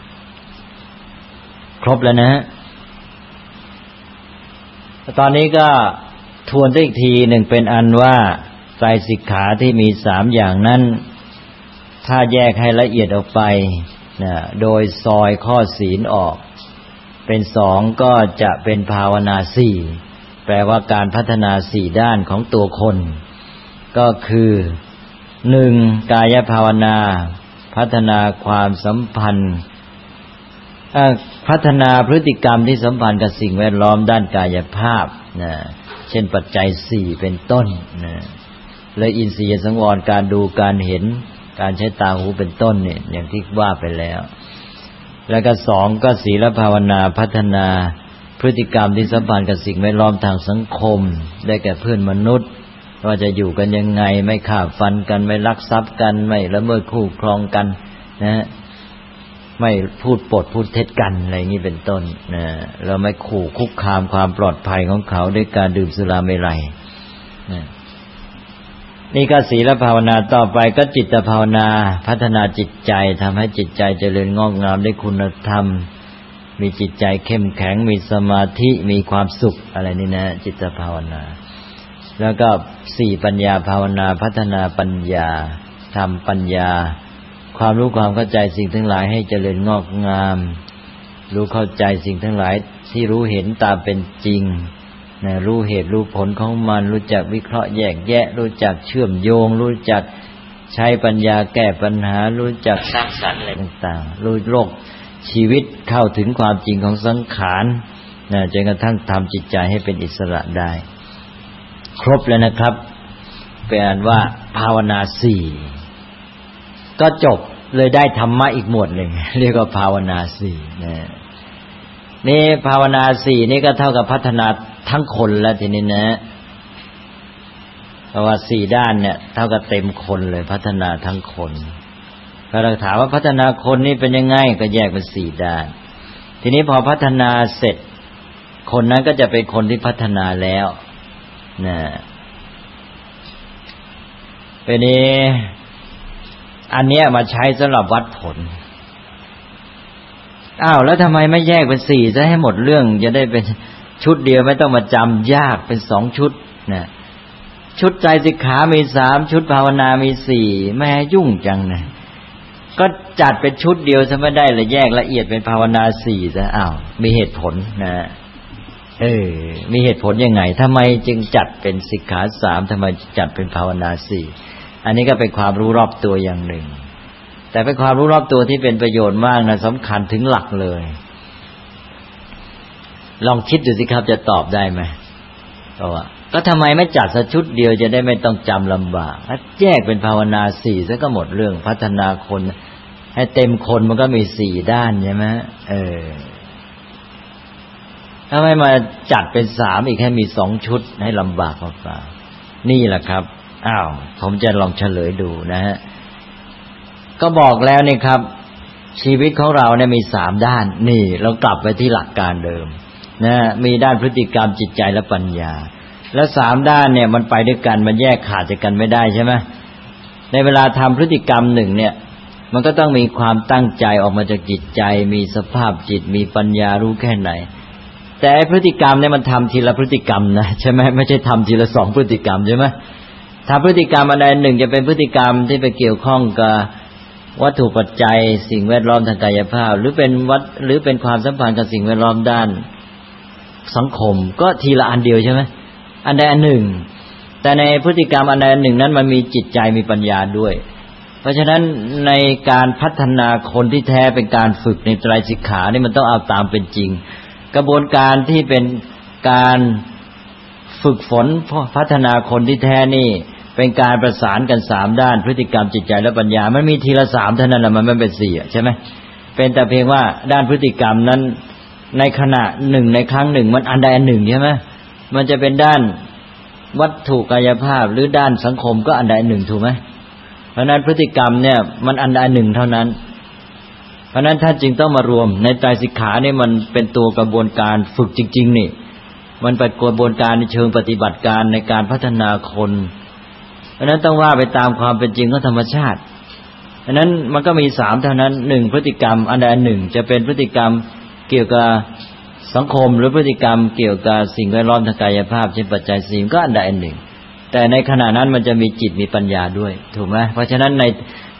ครบแล้วนะตอนนี้ก็ทวนอีกทีหนึ่งเป็นอันว่าไตรสิกขาที่มีสามอย่างนั้นถ้าแยกให้ละเอียดออกไปนะโดยซอยข้อศีลออกเป็นสองก็จะเป็นภาวนาสี่แปลว่าการพัฒนาสี่ด้านของตัวคนก็คือหนึ่งกายภาวนาพัฒนาความสัมพันธ์พัฒนาพฤติกรรมที่สัมพันธ์กับสิ่งแวดล้อมด้านกายภาพนะเช่นปัจจัยสี่เป็นต้นนะและอินทรียสังวรการดูการเห็นการใช้ตาหูเป็นต้นเนี่ยอย่างที่ว่าไปแล้วแล้วก็สองก็ศีลภาวนาพัฒนาพฤติกรรมที่สัมพันธ์กับสิ่งแวดล้อมทางสังคมได้แก่เพื่อนมนุษย์ว่าจะอยู่กันยังไงไม่ฆ่าฟันกันไม่ลักทรัพย์กันไม่ละเมิดคู่ครองกันนะไม่พูดปดพูดเท็จกันอะไรอย่างนี้เป็นต้นนะเราไม่ขู่คุกคามความปลอดภัยของเขาด้วยการดื่มสุราเมรัยนะนี่ก็ศีลภาวนาต่อไปก็จิตภาวนาพัฒนาจิตใจทำให้จิตใจเจริญงอกงามด้วยคุณธรรมมีจิตใจเข้มแข็งมีสมาธิมีความสุขอะไรนี่นะจิตภาวนาแล้วก็สี่ปัญญาภาวนาพัฒนาปัญญาทำปัญญาความรู้ความเข้าใจสิ่งทั้งหลายให้เจริญงอกงามรู้เข้าใจสิ่งทั้งหลายที่รู้เห็นตามเป็นจริงนะรู้เหตุรู้ผลของมันรู้จักวิเคราะห์แยกแยะรู้จักเชื่อมโยงรู้จักใช้ปัญญาแก้ปัญหารู้จักสร้างสรรค์อะไรต่างๆรู้โลกชีวิตเข้าถึงความจริงของสังขารนะจนกระทั่งทำจิตใจให้เป็นอิสระได้ครบแล้วนะครับแปลว่าภาวนาสี่ก็จบเลยได้ธรรมะอีกหมวดหนึ่งเรียกว่าภาวนาสี่นะนี่ภาวนาสี่นี่ก็เท่ากับพัฒนาทั้งคนแล้วทีนี้นะเพราะว่าสี่ด้านเนี่ยเท่ากับเต็มคนเลยพัฒนาทั้งคนถ้าเราถามว่าพัฒนาคนนี่เป็นยังไงก็แยกเป็นสี่ด้านทีนี้พอพัฒนาเสร็จคนนั้นก็จะเป็นคนที่พัฒนาแล้วนะเป็นนี้อันเนี้ยมาใช้สำหรับวัดผลอ้าวแล้วทำไมไม่แยกเป็นสี่ซะให้หมดเรื่องจะได้เป็นชุดเดียวไม่ต้องมาจำยากเป็นสองชุดนะชุดใจสิกขามีสามชุดภาวนามีสี่แม่ยุ่งจังนะก็จัดเป็นชุดเดียวซะไม่ได้เลยแยกละเอียดเป็นภาวนาสี่ซะอ้าวมีเหตุผลนะเออมีเหตุผลยังไงทำไมจึงจัดเป็นสิกขาสามทำไมจัดเป็นภาวนาสี่อันนี้ก็เป็นความรู้รอบตัวอย่างหนึ่งแต่เป็นความรู้รอบตัวที่เป็นประโยชน์มากนะสำคัญถึงหลักเลยลองคิดดูสิครับจะตอบได้ไหมก็ว่าก็ทำไมไม่จัดสักชุดเดียวจะได้ไม่ต้องจำลำบากแยกเป็นภาวนาสี่ซะก็หมดเรื่องพัฒนาคนให้เต็มคนมันก็มีสี่ด้านใช่ไหมเออทำไมมาจัดเป็นสามอีกให้มีสองชุดให้ลำบากเปล่าๆนี่แหละครับอ้าวผมจะลองเฉลยดูนะฮะก็บอกแล้วนี่ครับชีวิตของเราเนี่ยมีสามด้านนี่เรากลับไปที่หลักการเดิมนะมีด้านพฤติกรรมจิตใจและปัญญาแล้วสามด้านเนี่ยมันไปด้วยกันมันแยกขาดจากกันไม่ได้ใช่ไหมในเวลาทำพฤติกรรมหนึ่งเนี่ยมันก็ต้องมีความตั้งใจออกมาจากจิตใจมีสภาพจิตมีปัญญารู้แค่ไหนแต่พฤติกรรมเนี่ยมันทำทีละพฤติกรรมนะใช่ไหมไม่ใช่ทำทีละสองพฤติกรรมใช่ไหมถ้าพฤติกรรมอันใดหนึ่งจะเป็นพฤติกรรมที่ไปเกี่ยวข้องกับวัตถุปัจจัยสิ่งแวดล้อมทางกายภาพหรือเป็นวัดหรือเป็นความสัมพันธ์กับสิ่งแวดล้อมด้านสังคมก็ทีละอันเดียวใช่ไหมอันใดอันหนึ่งแต่ในพฤติกรรมอันใดอันหนึ่งนั้นมันมีจิตใจมีปัญญาด้วยเพราะฉะนั้นในการพัฒนาคนที่แท้เป็นการฝึกในไตรสิกขานี่มันต้องเอาตามเป็นจริงกระบวนการที่เป็นการฝึกฝนพัฒนาคนที่แท้นี่เป็นการประสานกันสามด้านพฤติกรรมจิตใจและปัญญามันมีทีละสามเท่านั้นแหละมันไม่เป็นสี่ใช่ไหมเป็นแต่เพียงว่าด้านพฤติกรรมนั้นในขณะหนึ่งในครั้งหนึ่งมันอันใดอันหนึ่งใช่ไหมมันจะเป็นด้านวัตถุกายภาพหรือด้านสังคมก็อันใดอันหนึ่งถูกไหมเพราะนั้นพฤติกรรมเนี่ยมันอันใดอันหนึ่งเท่านั้นเพราะนั้นท่านจึงต้องมารวมในไตรสิกขาเนี่ยมันเป็นตัวกระบวนการฝึกจริงๆนี่มันเป็นกระบวนการในเชิงปฏิบัติการในการพัฒนาคนเพราะนั้นต้องว่าไปตามความเป็นจริงของธรรมชาติเพราะนั้นมันก็มีสามเท่านั้นหนึ่งพฤติกรรมอันใดอันหนึ่งจะเป็นพฤติกรรมเกี่ยวกับสังคมหรือพฤติกรรมเกี่ยวกับสิ่งแวดล้อมทางกายภาพเช่นปัจจัยสี่ก็อันใดอันหนึ่งแต่ในขณะนั้นมันจะมีจิตมีปัญญาด้วยถูกไหมเพราะฉะนั้นใน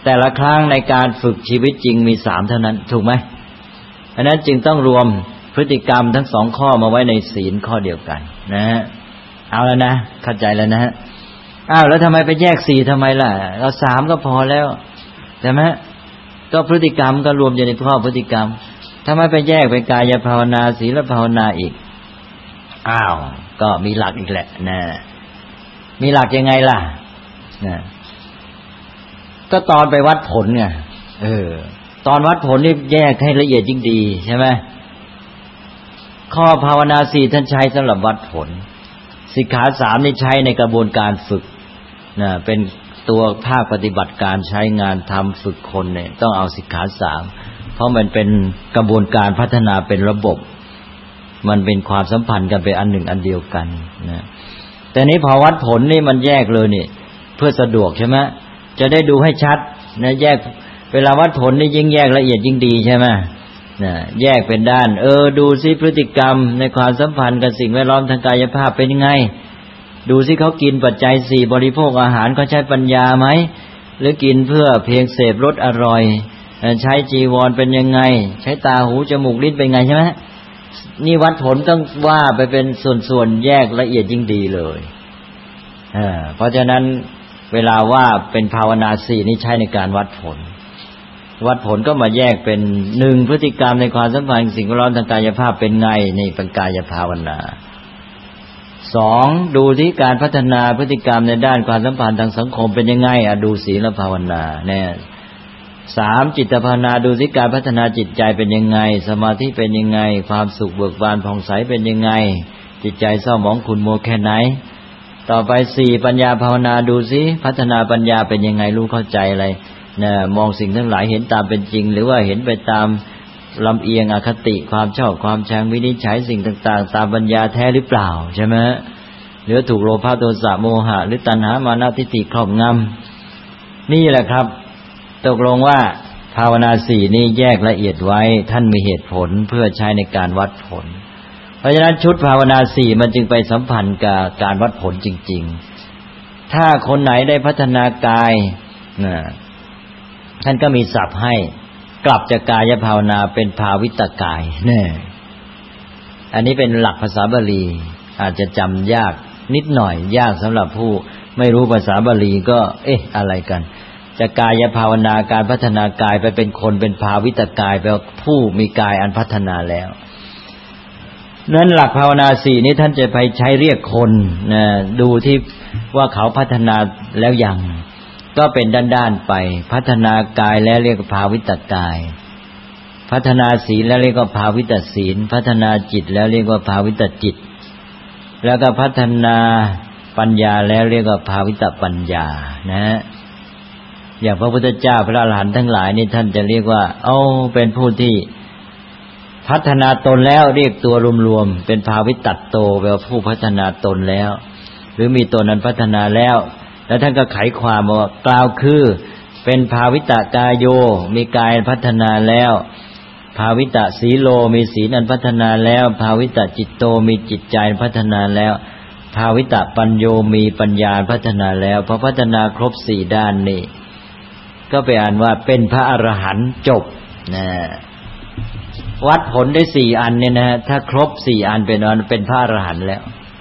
แต่ละครั้งในการฝึกชีวิตจริงมีสามเท่านั้นถูกไหมอันนั้นจึงต้องรวมพฤติกรรมทั้งสองข้อมาไว้ในศีลข้อเดียวกันนะฮะเอาแล้วนะเข้าใจแล้วนะฮะอ้าวแล้วทำไมไปแยกสี่ทำไมล่ะเราสามก็พอแล้วใช่ไหมก็พฤติกรรมก็รวมอยู่ในข้อพฤติกรรมทำไมไปแยกเป็นกายภาวนาศีลภาวนาอีกอ้าวก็มีหลักอีกแหละนะมีหลักยังไงล่ะนะก็ตอนไปวัดผลไงเออตอนวัดผลนี่แยกให้ละเอียดยิ่งดีใช่ไหมข้อภาวนาสี่ท่านใช้สำหรับวัดผลสิกขาสามนี่ใช้ในกระบวนการฝึกนะเป็นตัวภาคปฏิบัติการใช้งานทำฝึกคนเนี่ยต้องเอาสิกขาสามเพราะมันเป็นกระบวนการพัฒนาเป็นระบบมันเป็นความสัมพันธ์กันเป็นอันหนึ่งอันเดียวกันนะแต่นี้พอวัดผลนี่มันแยกเลยนี่เพื่อสะดวกใช่ไหมจะได้ดูให้ชัดนะแยกเวลาวัดผลนี่ยิ่งแยกละเอียดยิ่งดีใช่ไหมนะแยกเป็นด้านเออดูซิพฤติกรรมในความสัมพันธ์กับสิ่งแวดล้อมทางกายภาพเป็นยังไงดูซิเขากินปัจจัยสี่บริโภคอาหารเขาใช้ปัญญาไหมหรือกินเพื่อเพียงเสพรสอร่อยใช้จีวรเป็นยังไงใช้ตาหูจมูกลิ้นเป็นไงใช่ไหมนี่วัดผลต้องว่าไปเป็นส่วนๆแยกละเอียดยิ่งดีเลยเออเพราะฉะนั้นเวลาว่าเป็นภาวนาสี่นี่ใช้ในการวัดผลวัดผลก็มาแยกเป็นหนึ่งพฤติกรรมในความสัมพันธ์สิ่งแวดล้อมทางกายภาพเป็นไงนี่เป็นกายภาวนาสองดูที่การพัฒนาพฤติกรรมในด้านความสัมพันธ์ทางสังคมเป็นยังไงอ่ะดูศีลภาวนาเนี่ยสามจิตภาวนาดูที่การพัฒนาจิตใจเป็นยังไงสมาธิเป็นยังไงความสุขเบิกบานผ่องใสเป็นยังไงจิตใจเศร้าหมองขุ่นมัวแค่ไหนต่อไปสี่ปัญญาภาวนาดูสิพัฒนาปัญญาเป็นยังไงรู้เข้าใจอะไรนะมองสิ่งทั้งหลายเห็นตามเป็นจริงหรือว่าเห็นไปตามลำเอียงอคติความชอบความชังวินิจฉัยสิ่งต่างๆตามปัญญาแท้หรือเปล่าใช่ไหมหรือถูกโลภะโทสะโมหะหรือตัณหามานะทิฏฐิครอบงำนี่แหละครับตกลงว่าภาวนาสี่นี่แยกละเอียดไว้ท่านมีเหตุผลเพื่อใช้ในการวัดผลเพราะฉะนั้นชุดภาวนาสี่มันจึงไปสัมพันธ์กับการวัดผลจริงๆถ้าคนไหนได้พัฒนากายนะท่านก็มีศัพท์ให้กลับจากกายภาวนาเป็นภาวิตกายเนี่ยอันนี้เป็นหลักภาษาบาลีอาจจะจำยากนิดหน่อยยากสำหรับผู้ไม่รู้ภาษาบาลีก็เอ๊ะอะไรกันจากกายภาวนาการพัฒนากายไปเป็นคนเป็นภาวิตกายแปลว่าผู้มีกายอันพัฒนาแล้วนั้นหลักภาวนาสี่นี้ท่านจะไปใช้เรียกคนนะดูที่ว่าเขาพัฒนาแล้วยังก็เป็นด้านๆไปพัฒนากายแล้วเรียกว่าภาวิตกายพัฒนาศีลแล้วเรียกว่าภาวิตศีลพัฒนาจิตแล้วเรียกว่าภาวิตจิตแล้วก็พัฒนาปัญญาแล้วเรียกว่าภาวิตปัญญานะฮะอย่างพระพุทธเจ้าพระอรหันต์ทั้งหลายนี่ท่านจะเรียกว่าเอ้าเป็นผู้ที่พัฒนาตนแล้วเรียกตัวรวมๆเป็นภาวิตัตโตแปลว่าผู้พัฒนาตนแล้วหรือมีตนนั้นพัฒนาแล้วแล้วท่านก็ไขความว่ากล่าวคือเป็นภาวิตกายโยมีกายพัฒนาแล้วภาวิตสีโลมีศีลอันพัฒนาแล้วภาวิตจิตโตมีจิตใจพัฒนาแล้วภาวิตปัญโยมีปัญญาพัฒนาแล้วพอพัฒนาครบสี่ด้านนี้ก็ไปอ่านว่าเป็นพระอรหันต์จบนะวัดผลได้สี่อันเนี่ยนะถ้าครบสี่อันเป็นอันเป็นพระอรหันต์แล้ว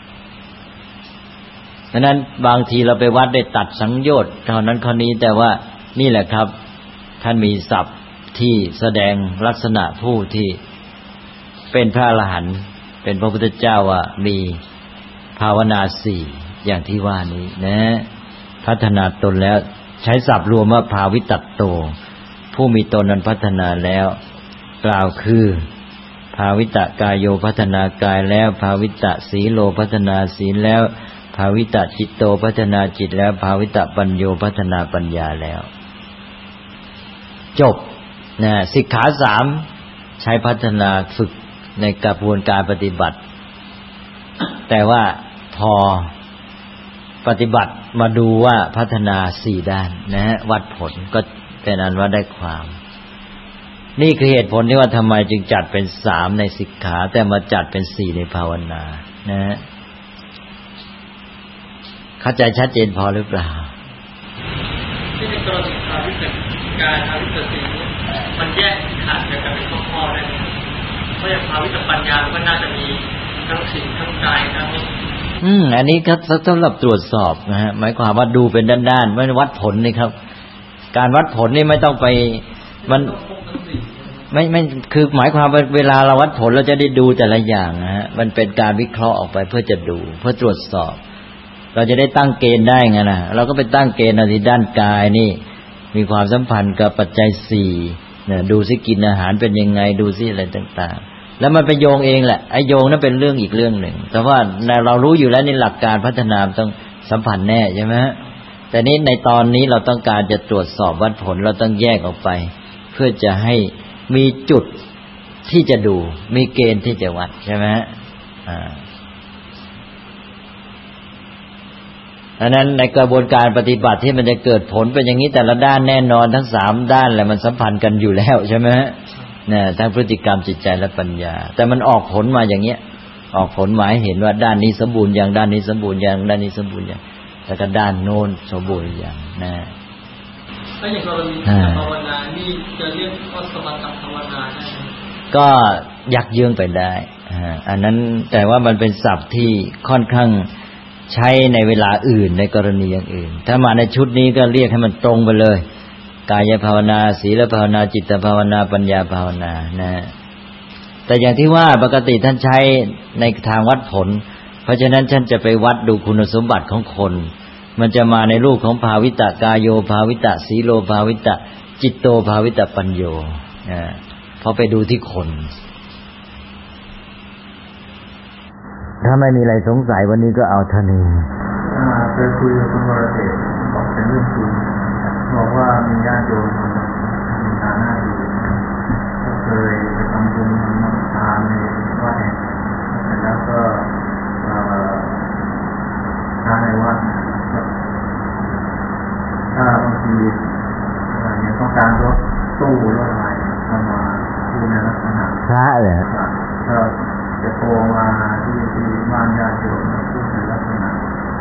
ฉะนั้นบางทีเราไปวัดได้ตัดสังโยชน์เท่านั้นข้อนี้แต่ว่านี่แหละครับท่านมีศัพท์ที่แสดงลักษณะผู้ที่เป็นพระอรหันต์เป็นพระพุทธเจ้าว่ามีภาวนาสี่อย่างที่ว่านี้นะพัฒนาตนแล้วใช้ศัพท์รวมว่าภาวิตัตโตผู้มีตนนั้นพัฒนาแล้วกล่าวคือภาวิตกายโยพัฒนากายแล้วภาวิตสีโลพัฒนาศีลแล้วภาวิตจิตโตพัฒนาจิตแล้วภาวิตปัญโยพัฒนาปัญญาแล้วจบนะสิกขาสามใช้พัฒนาฝึกในกระบวนการปฏิบัติแต่ว่าพอปฏิบัติมาดูว่าพัฒนาสี่ด้านนะฮะวัดผลก็เป็นอันว่าได้ความนี่คือเหตุผลที่ว่าทำไมจึงจัดเป็นสามในสิกขาแต่มาจัดเป็นสี่ในภาวนานะฮะเข้าใจชัดเจนพอหรือเปล่าเอที่ในกรณีภาวิตการภาวิตสีมันแยกขาดจากกันเป็นข้อๆได้ไหมเพราะอย่างภาวิตปัญญามันน่าจะมีทั้งสิ่งทั้งกายทั้งอืมอันนี้ครับสำหรับตรวจสอบนะฮะหมายความว่าดูเป็นด้านๆไม่วัดผลนี่ครับการวัดผลนี่ไม่ต้องไปมันไม่ไม่คือหมายความว่าเวลาเราวัดผลเราจะได้ดูแต่ละอย่างนะฮะมันเป็นการวิเคราะห์ออกไปเพื่อจะดูเพื่อตรวจสอบเราจะได้ตั้งเกณฑ์ได้ไงนะเราก็ไปตั้งเกณฑ์เอาที่ด้านกายนี่มีความสัมพันธ์กับปัจจัยสี่เนี่ยดูซิกินอาหารเป็นยังไงดูซิอะไรต่างๆแล้วมันไปโยงเองแหละไอ้โยงนั้นเป็นเรื่องอีกเรื่องหนึ่งแต่ว่าเรารู้อยู่แล้วในหลักการพัฒนาต้องสัมพันธ์แน่ใช่ไหมแต่นี้ในตอนนี้เราต้องการจะตรวจสอบวัดผลเราต้องแยกออกไปเพื่อจะให้มีจุดที่จะดูมีเกณฑ์ที่จะวัดใช่ไหมอ่าดังนั้นในกระบวนการปฏิบัติที่มันจะเกิดผลเป็นอย่างนี้แต่ละด้านแน่นอนทั้งสามด้านแหละมันสัมพันธ์กันอยู่แล้วใช่ไหมเนี่ยทั้งพฤติกรรมจิตใจและปัญญาแต่มันออกผลมาอย่างเงี้ยออกผลหมายเห็นว่าด้านนี้สมบูรณ์อย่างด้านนี้สมบูรณ์อย่างด้านนี้สมบูรณ์อย่างแล้วก็ด้านโน้นสมบูรณ์อย่างนะถ้าอย่างกรณีภาวนานี่จะเรียกว่าสมถภาวนาได้ไหมก็ยักเยื้องไปได้อันนั้นแต่ว่ามันเป็นศัพท์ที่ค่อนข้างใช้ในเวลาอื่นในกรณีอย่างอื่นถ้ามาในชุดนี้ก็เรียกให้มันตรงไปเลยกายภาวนาศีลภาวนาจิตภาวนาปัญญาภาวนานะแต่อย่างที่ว่าปกติท่านใช้ในทางวัดผลเพราะฉะนั้นท่านจะไปวัดดูคุณสมบัติของคนมันจะมาในรูปของภาวิตะกายโยภาวิตะสีโลภาวิตะจิตโตภาวิตะปัญโยนะพอไปดูที่คนถ้าไม่มีอะไรสงสัยวันนี้ก็เอาเท่านี้เคยคุยกับคุณวรเดชบอกเป็นเรื่องจริงบอกว่ามีญาติโยมมีฐานะดีก็เคยไปทำบุญทำทานในวัดแห่งเสร็จแล้วก็ทานในวัดถ้าบางทีเนี่ยต้องการรถตู้รถอะไรเข้ามาดูในลักษณะพระเหรอก็จะโทรมาที่ที่บ้านญาติโยมพูดในลักษณะ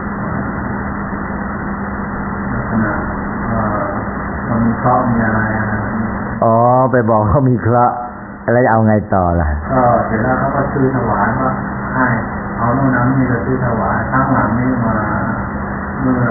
ลักษณะเอ่อเขามีเคราะห์มีอะไรนะอ๋อไปบอกเขามีเคราะห์แล้วเอาไงต่อล่ะก็เสร็จแล้วเขาก็ซื้อถวายว่าให้เอาโน่นนั้นนี่ก็ซื้อถวายตั้งหลังนี่มาเมื่อ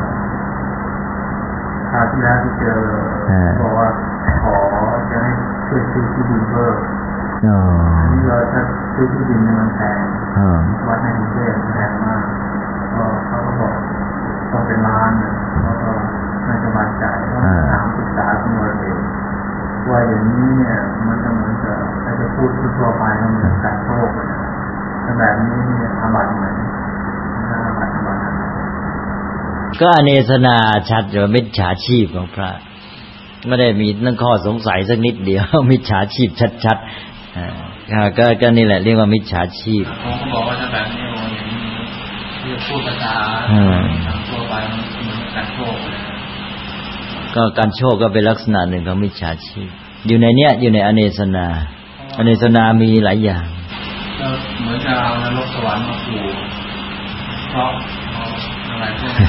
คราวที่แล้วที่เจอบอกว่าขอจะให้ช่วยซื้อที่ดินเพิ่มนี่เราถ้าซื้อที่ดินมันแพงวัดในกรุงเทพแพงมากก็เขาก็บอกต้องเป็นล้านเนี่ยเขาก็ไม่สบายใจก็ถามปรึกษาคุณวรเดชว่าอย่างนี้เนี่ยมันจะเหมือนกับถ้าจะพูดทั่วไปมันเหมือนการโชคเลยแต่แบบนี้เนี่ยอาบัติไหมอาบัติอาบัติก็อเนสนาชัดว่ามิจฉาชีพของพระไม่ได้มีนั่นข้อสงสัยสักนิดเดียวมิจฉาชีพชัดๆอ่าก็ก็นี่แหละเรียกว่ามิจฉาชีพผมบอกว่าถ้าแบบนี้อย่างนี้เรียกพูดภาษาทั่วไปมันเหมือนการโชคเลยก็การโชคก็เป็นลักษณะหนึ่งของมิจฉาชีพอยู่ในเนี้ยอยู่ในอเนสนาอเนสนามีหลายอย่างก็เหมือนจะเอานรกสวรรค์มาขู่เพราะอะไรพวก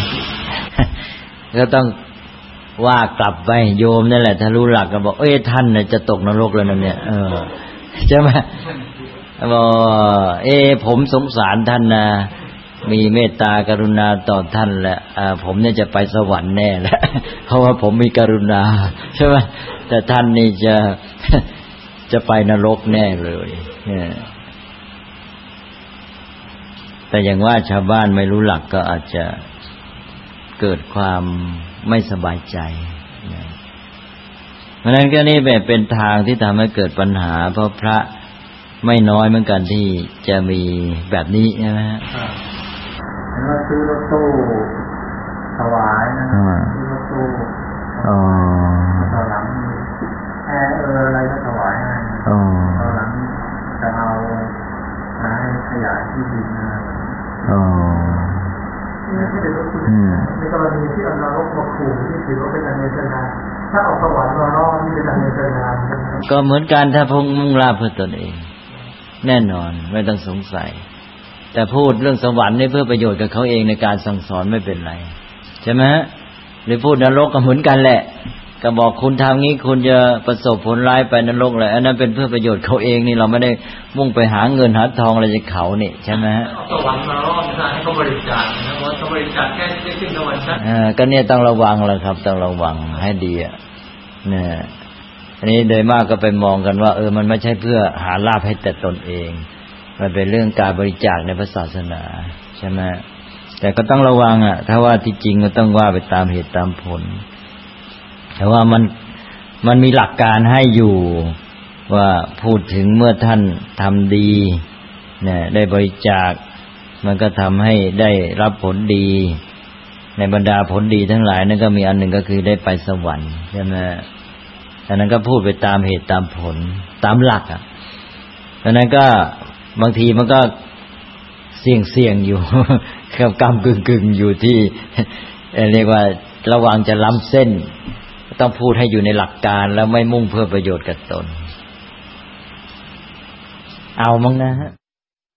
นี้ก็ต้องว่ากลับไปโยมนั่นแหละถ้ารู้หลักก็บอกเอ้ยท่านน่ะจะตกนรกแล้วนั่นเนี่ยเออใช่ไหมบอกเอ้ผมสงสารท่านนะมีเมตตากรุณาต่อท่านแหละอ่าผมเนี่ยจะไปสวรรค์แน่แหละเพราะว่าผมมีกรุณาใช่ไหมแต่ท่านนี่จะจะไปนรกแน่เลยเนี่ยแต่อย่างว่าชาวบ้านไม่รู้หลักก็อาจจะเกิดความไม่สบายใจเพราะนั้นก็นี่แบบเป็นทางที่ทำให้เกิดปัญหาเพราะพระไม่น้อยเหมือนกันที่จะมีแบบนี้ใช่ไหมฮะเห็นว่าซื้อรถตู้ถวายนะซื้อรถตู้อ๋อตอนหลังแอร์เอออะไรก็ถวายให้ตอนหลังจะเอาให้ขยายที่ดินนะอ๋อในกรณีที่เอานรกมาขู่ที่ถือว่าเป็นอเนสนาถ้าเอาสวรรค์มาล่อนี่เป็นอเนสนาก็เหมือนกันถ้าพงมุ่งลาภเพื่อตนเองแน่นอนไม่ต้องสงสัยแต่พูดเรื่องสวรรค์นี่เพื่อประโยชน์กับเขาเองในการสั่งสอนไม่เป็นไรใช่ไหมหรือพูดนรกก็เหมือนกันแหละก็บอกคุณทำงี้คุณจะประสบผลร้ายไปนรกเลยอันนั้นเป็นเพื่อประโยชน์เขาเองนี่เราไม่ได้มุ่งไปหาเงินหาทองอะไรจากเขานี่ใช่ไหมฮะสวรรค์มารอบนะให้เขาบริจาคนะว่าเขาบริจาคแค่ได้ขึ้นสวรรค์ซะอ่าก็เนี่ยต้องระวังแหละครับต้องระวังให้ดีอ่ะเนี่ยอันนี้โดยมากก็ไปมองกันว่าเออมันไม่ใช่เพื่อหาลาภให้แต่ตนเองมันเป็นเรื่องการบริจาคในพระศาสนาใช่ไหมแต่ก็ต้องระวังอ่ะถ้าว่าที่จริงก็ต้องว่าไปตามเหตุตามผลแต่ว่ามันมันมีหลักการให้อยู่ว่าพูดถึงเมื่อท่านทำดีเนี่ยได้บริจาคมันก็ทำให้ได้รับผลดีในบรรดาผลดีทั้งหลายนั่นก็มีอันหนึ่งก็คือได้ไปสวรรค์ใช่ไหมอันนั้นก็พูดไปตามเหตุตามผลตามหลักอ่ะเพราะนั้นก็บางทีมันก็เสี่ยงเสี่ยงอยู่กับกำกึ่งกึ่งอยู่ที่เรียกว่าระวังจะล้ำเส้นต้องพูดให้อยู่ในหลักการแล้วไม่มุ่งเพื่อประโยชน์กับตนเอามั้งนะฮะ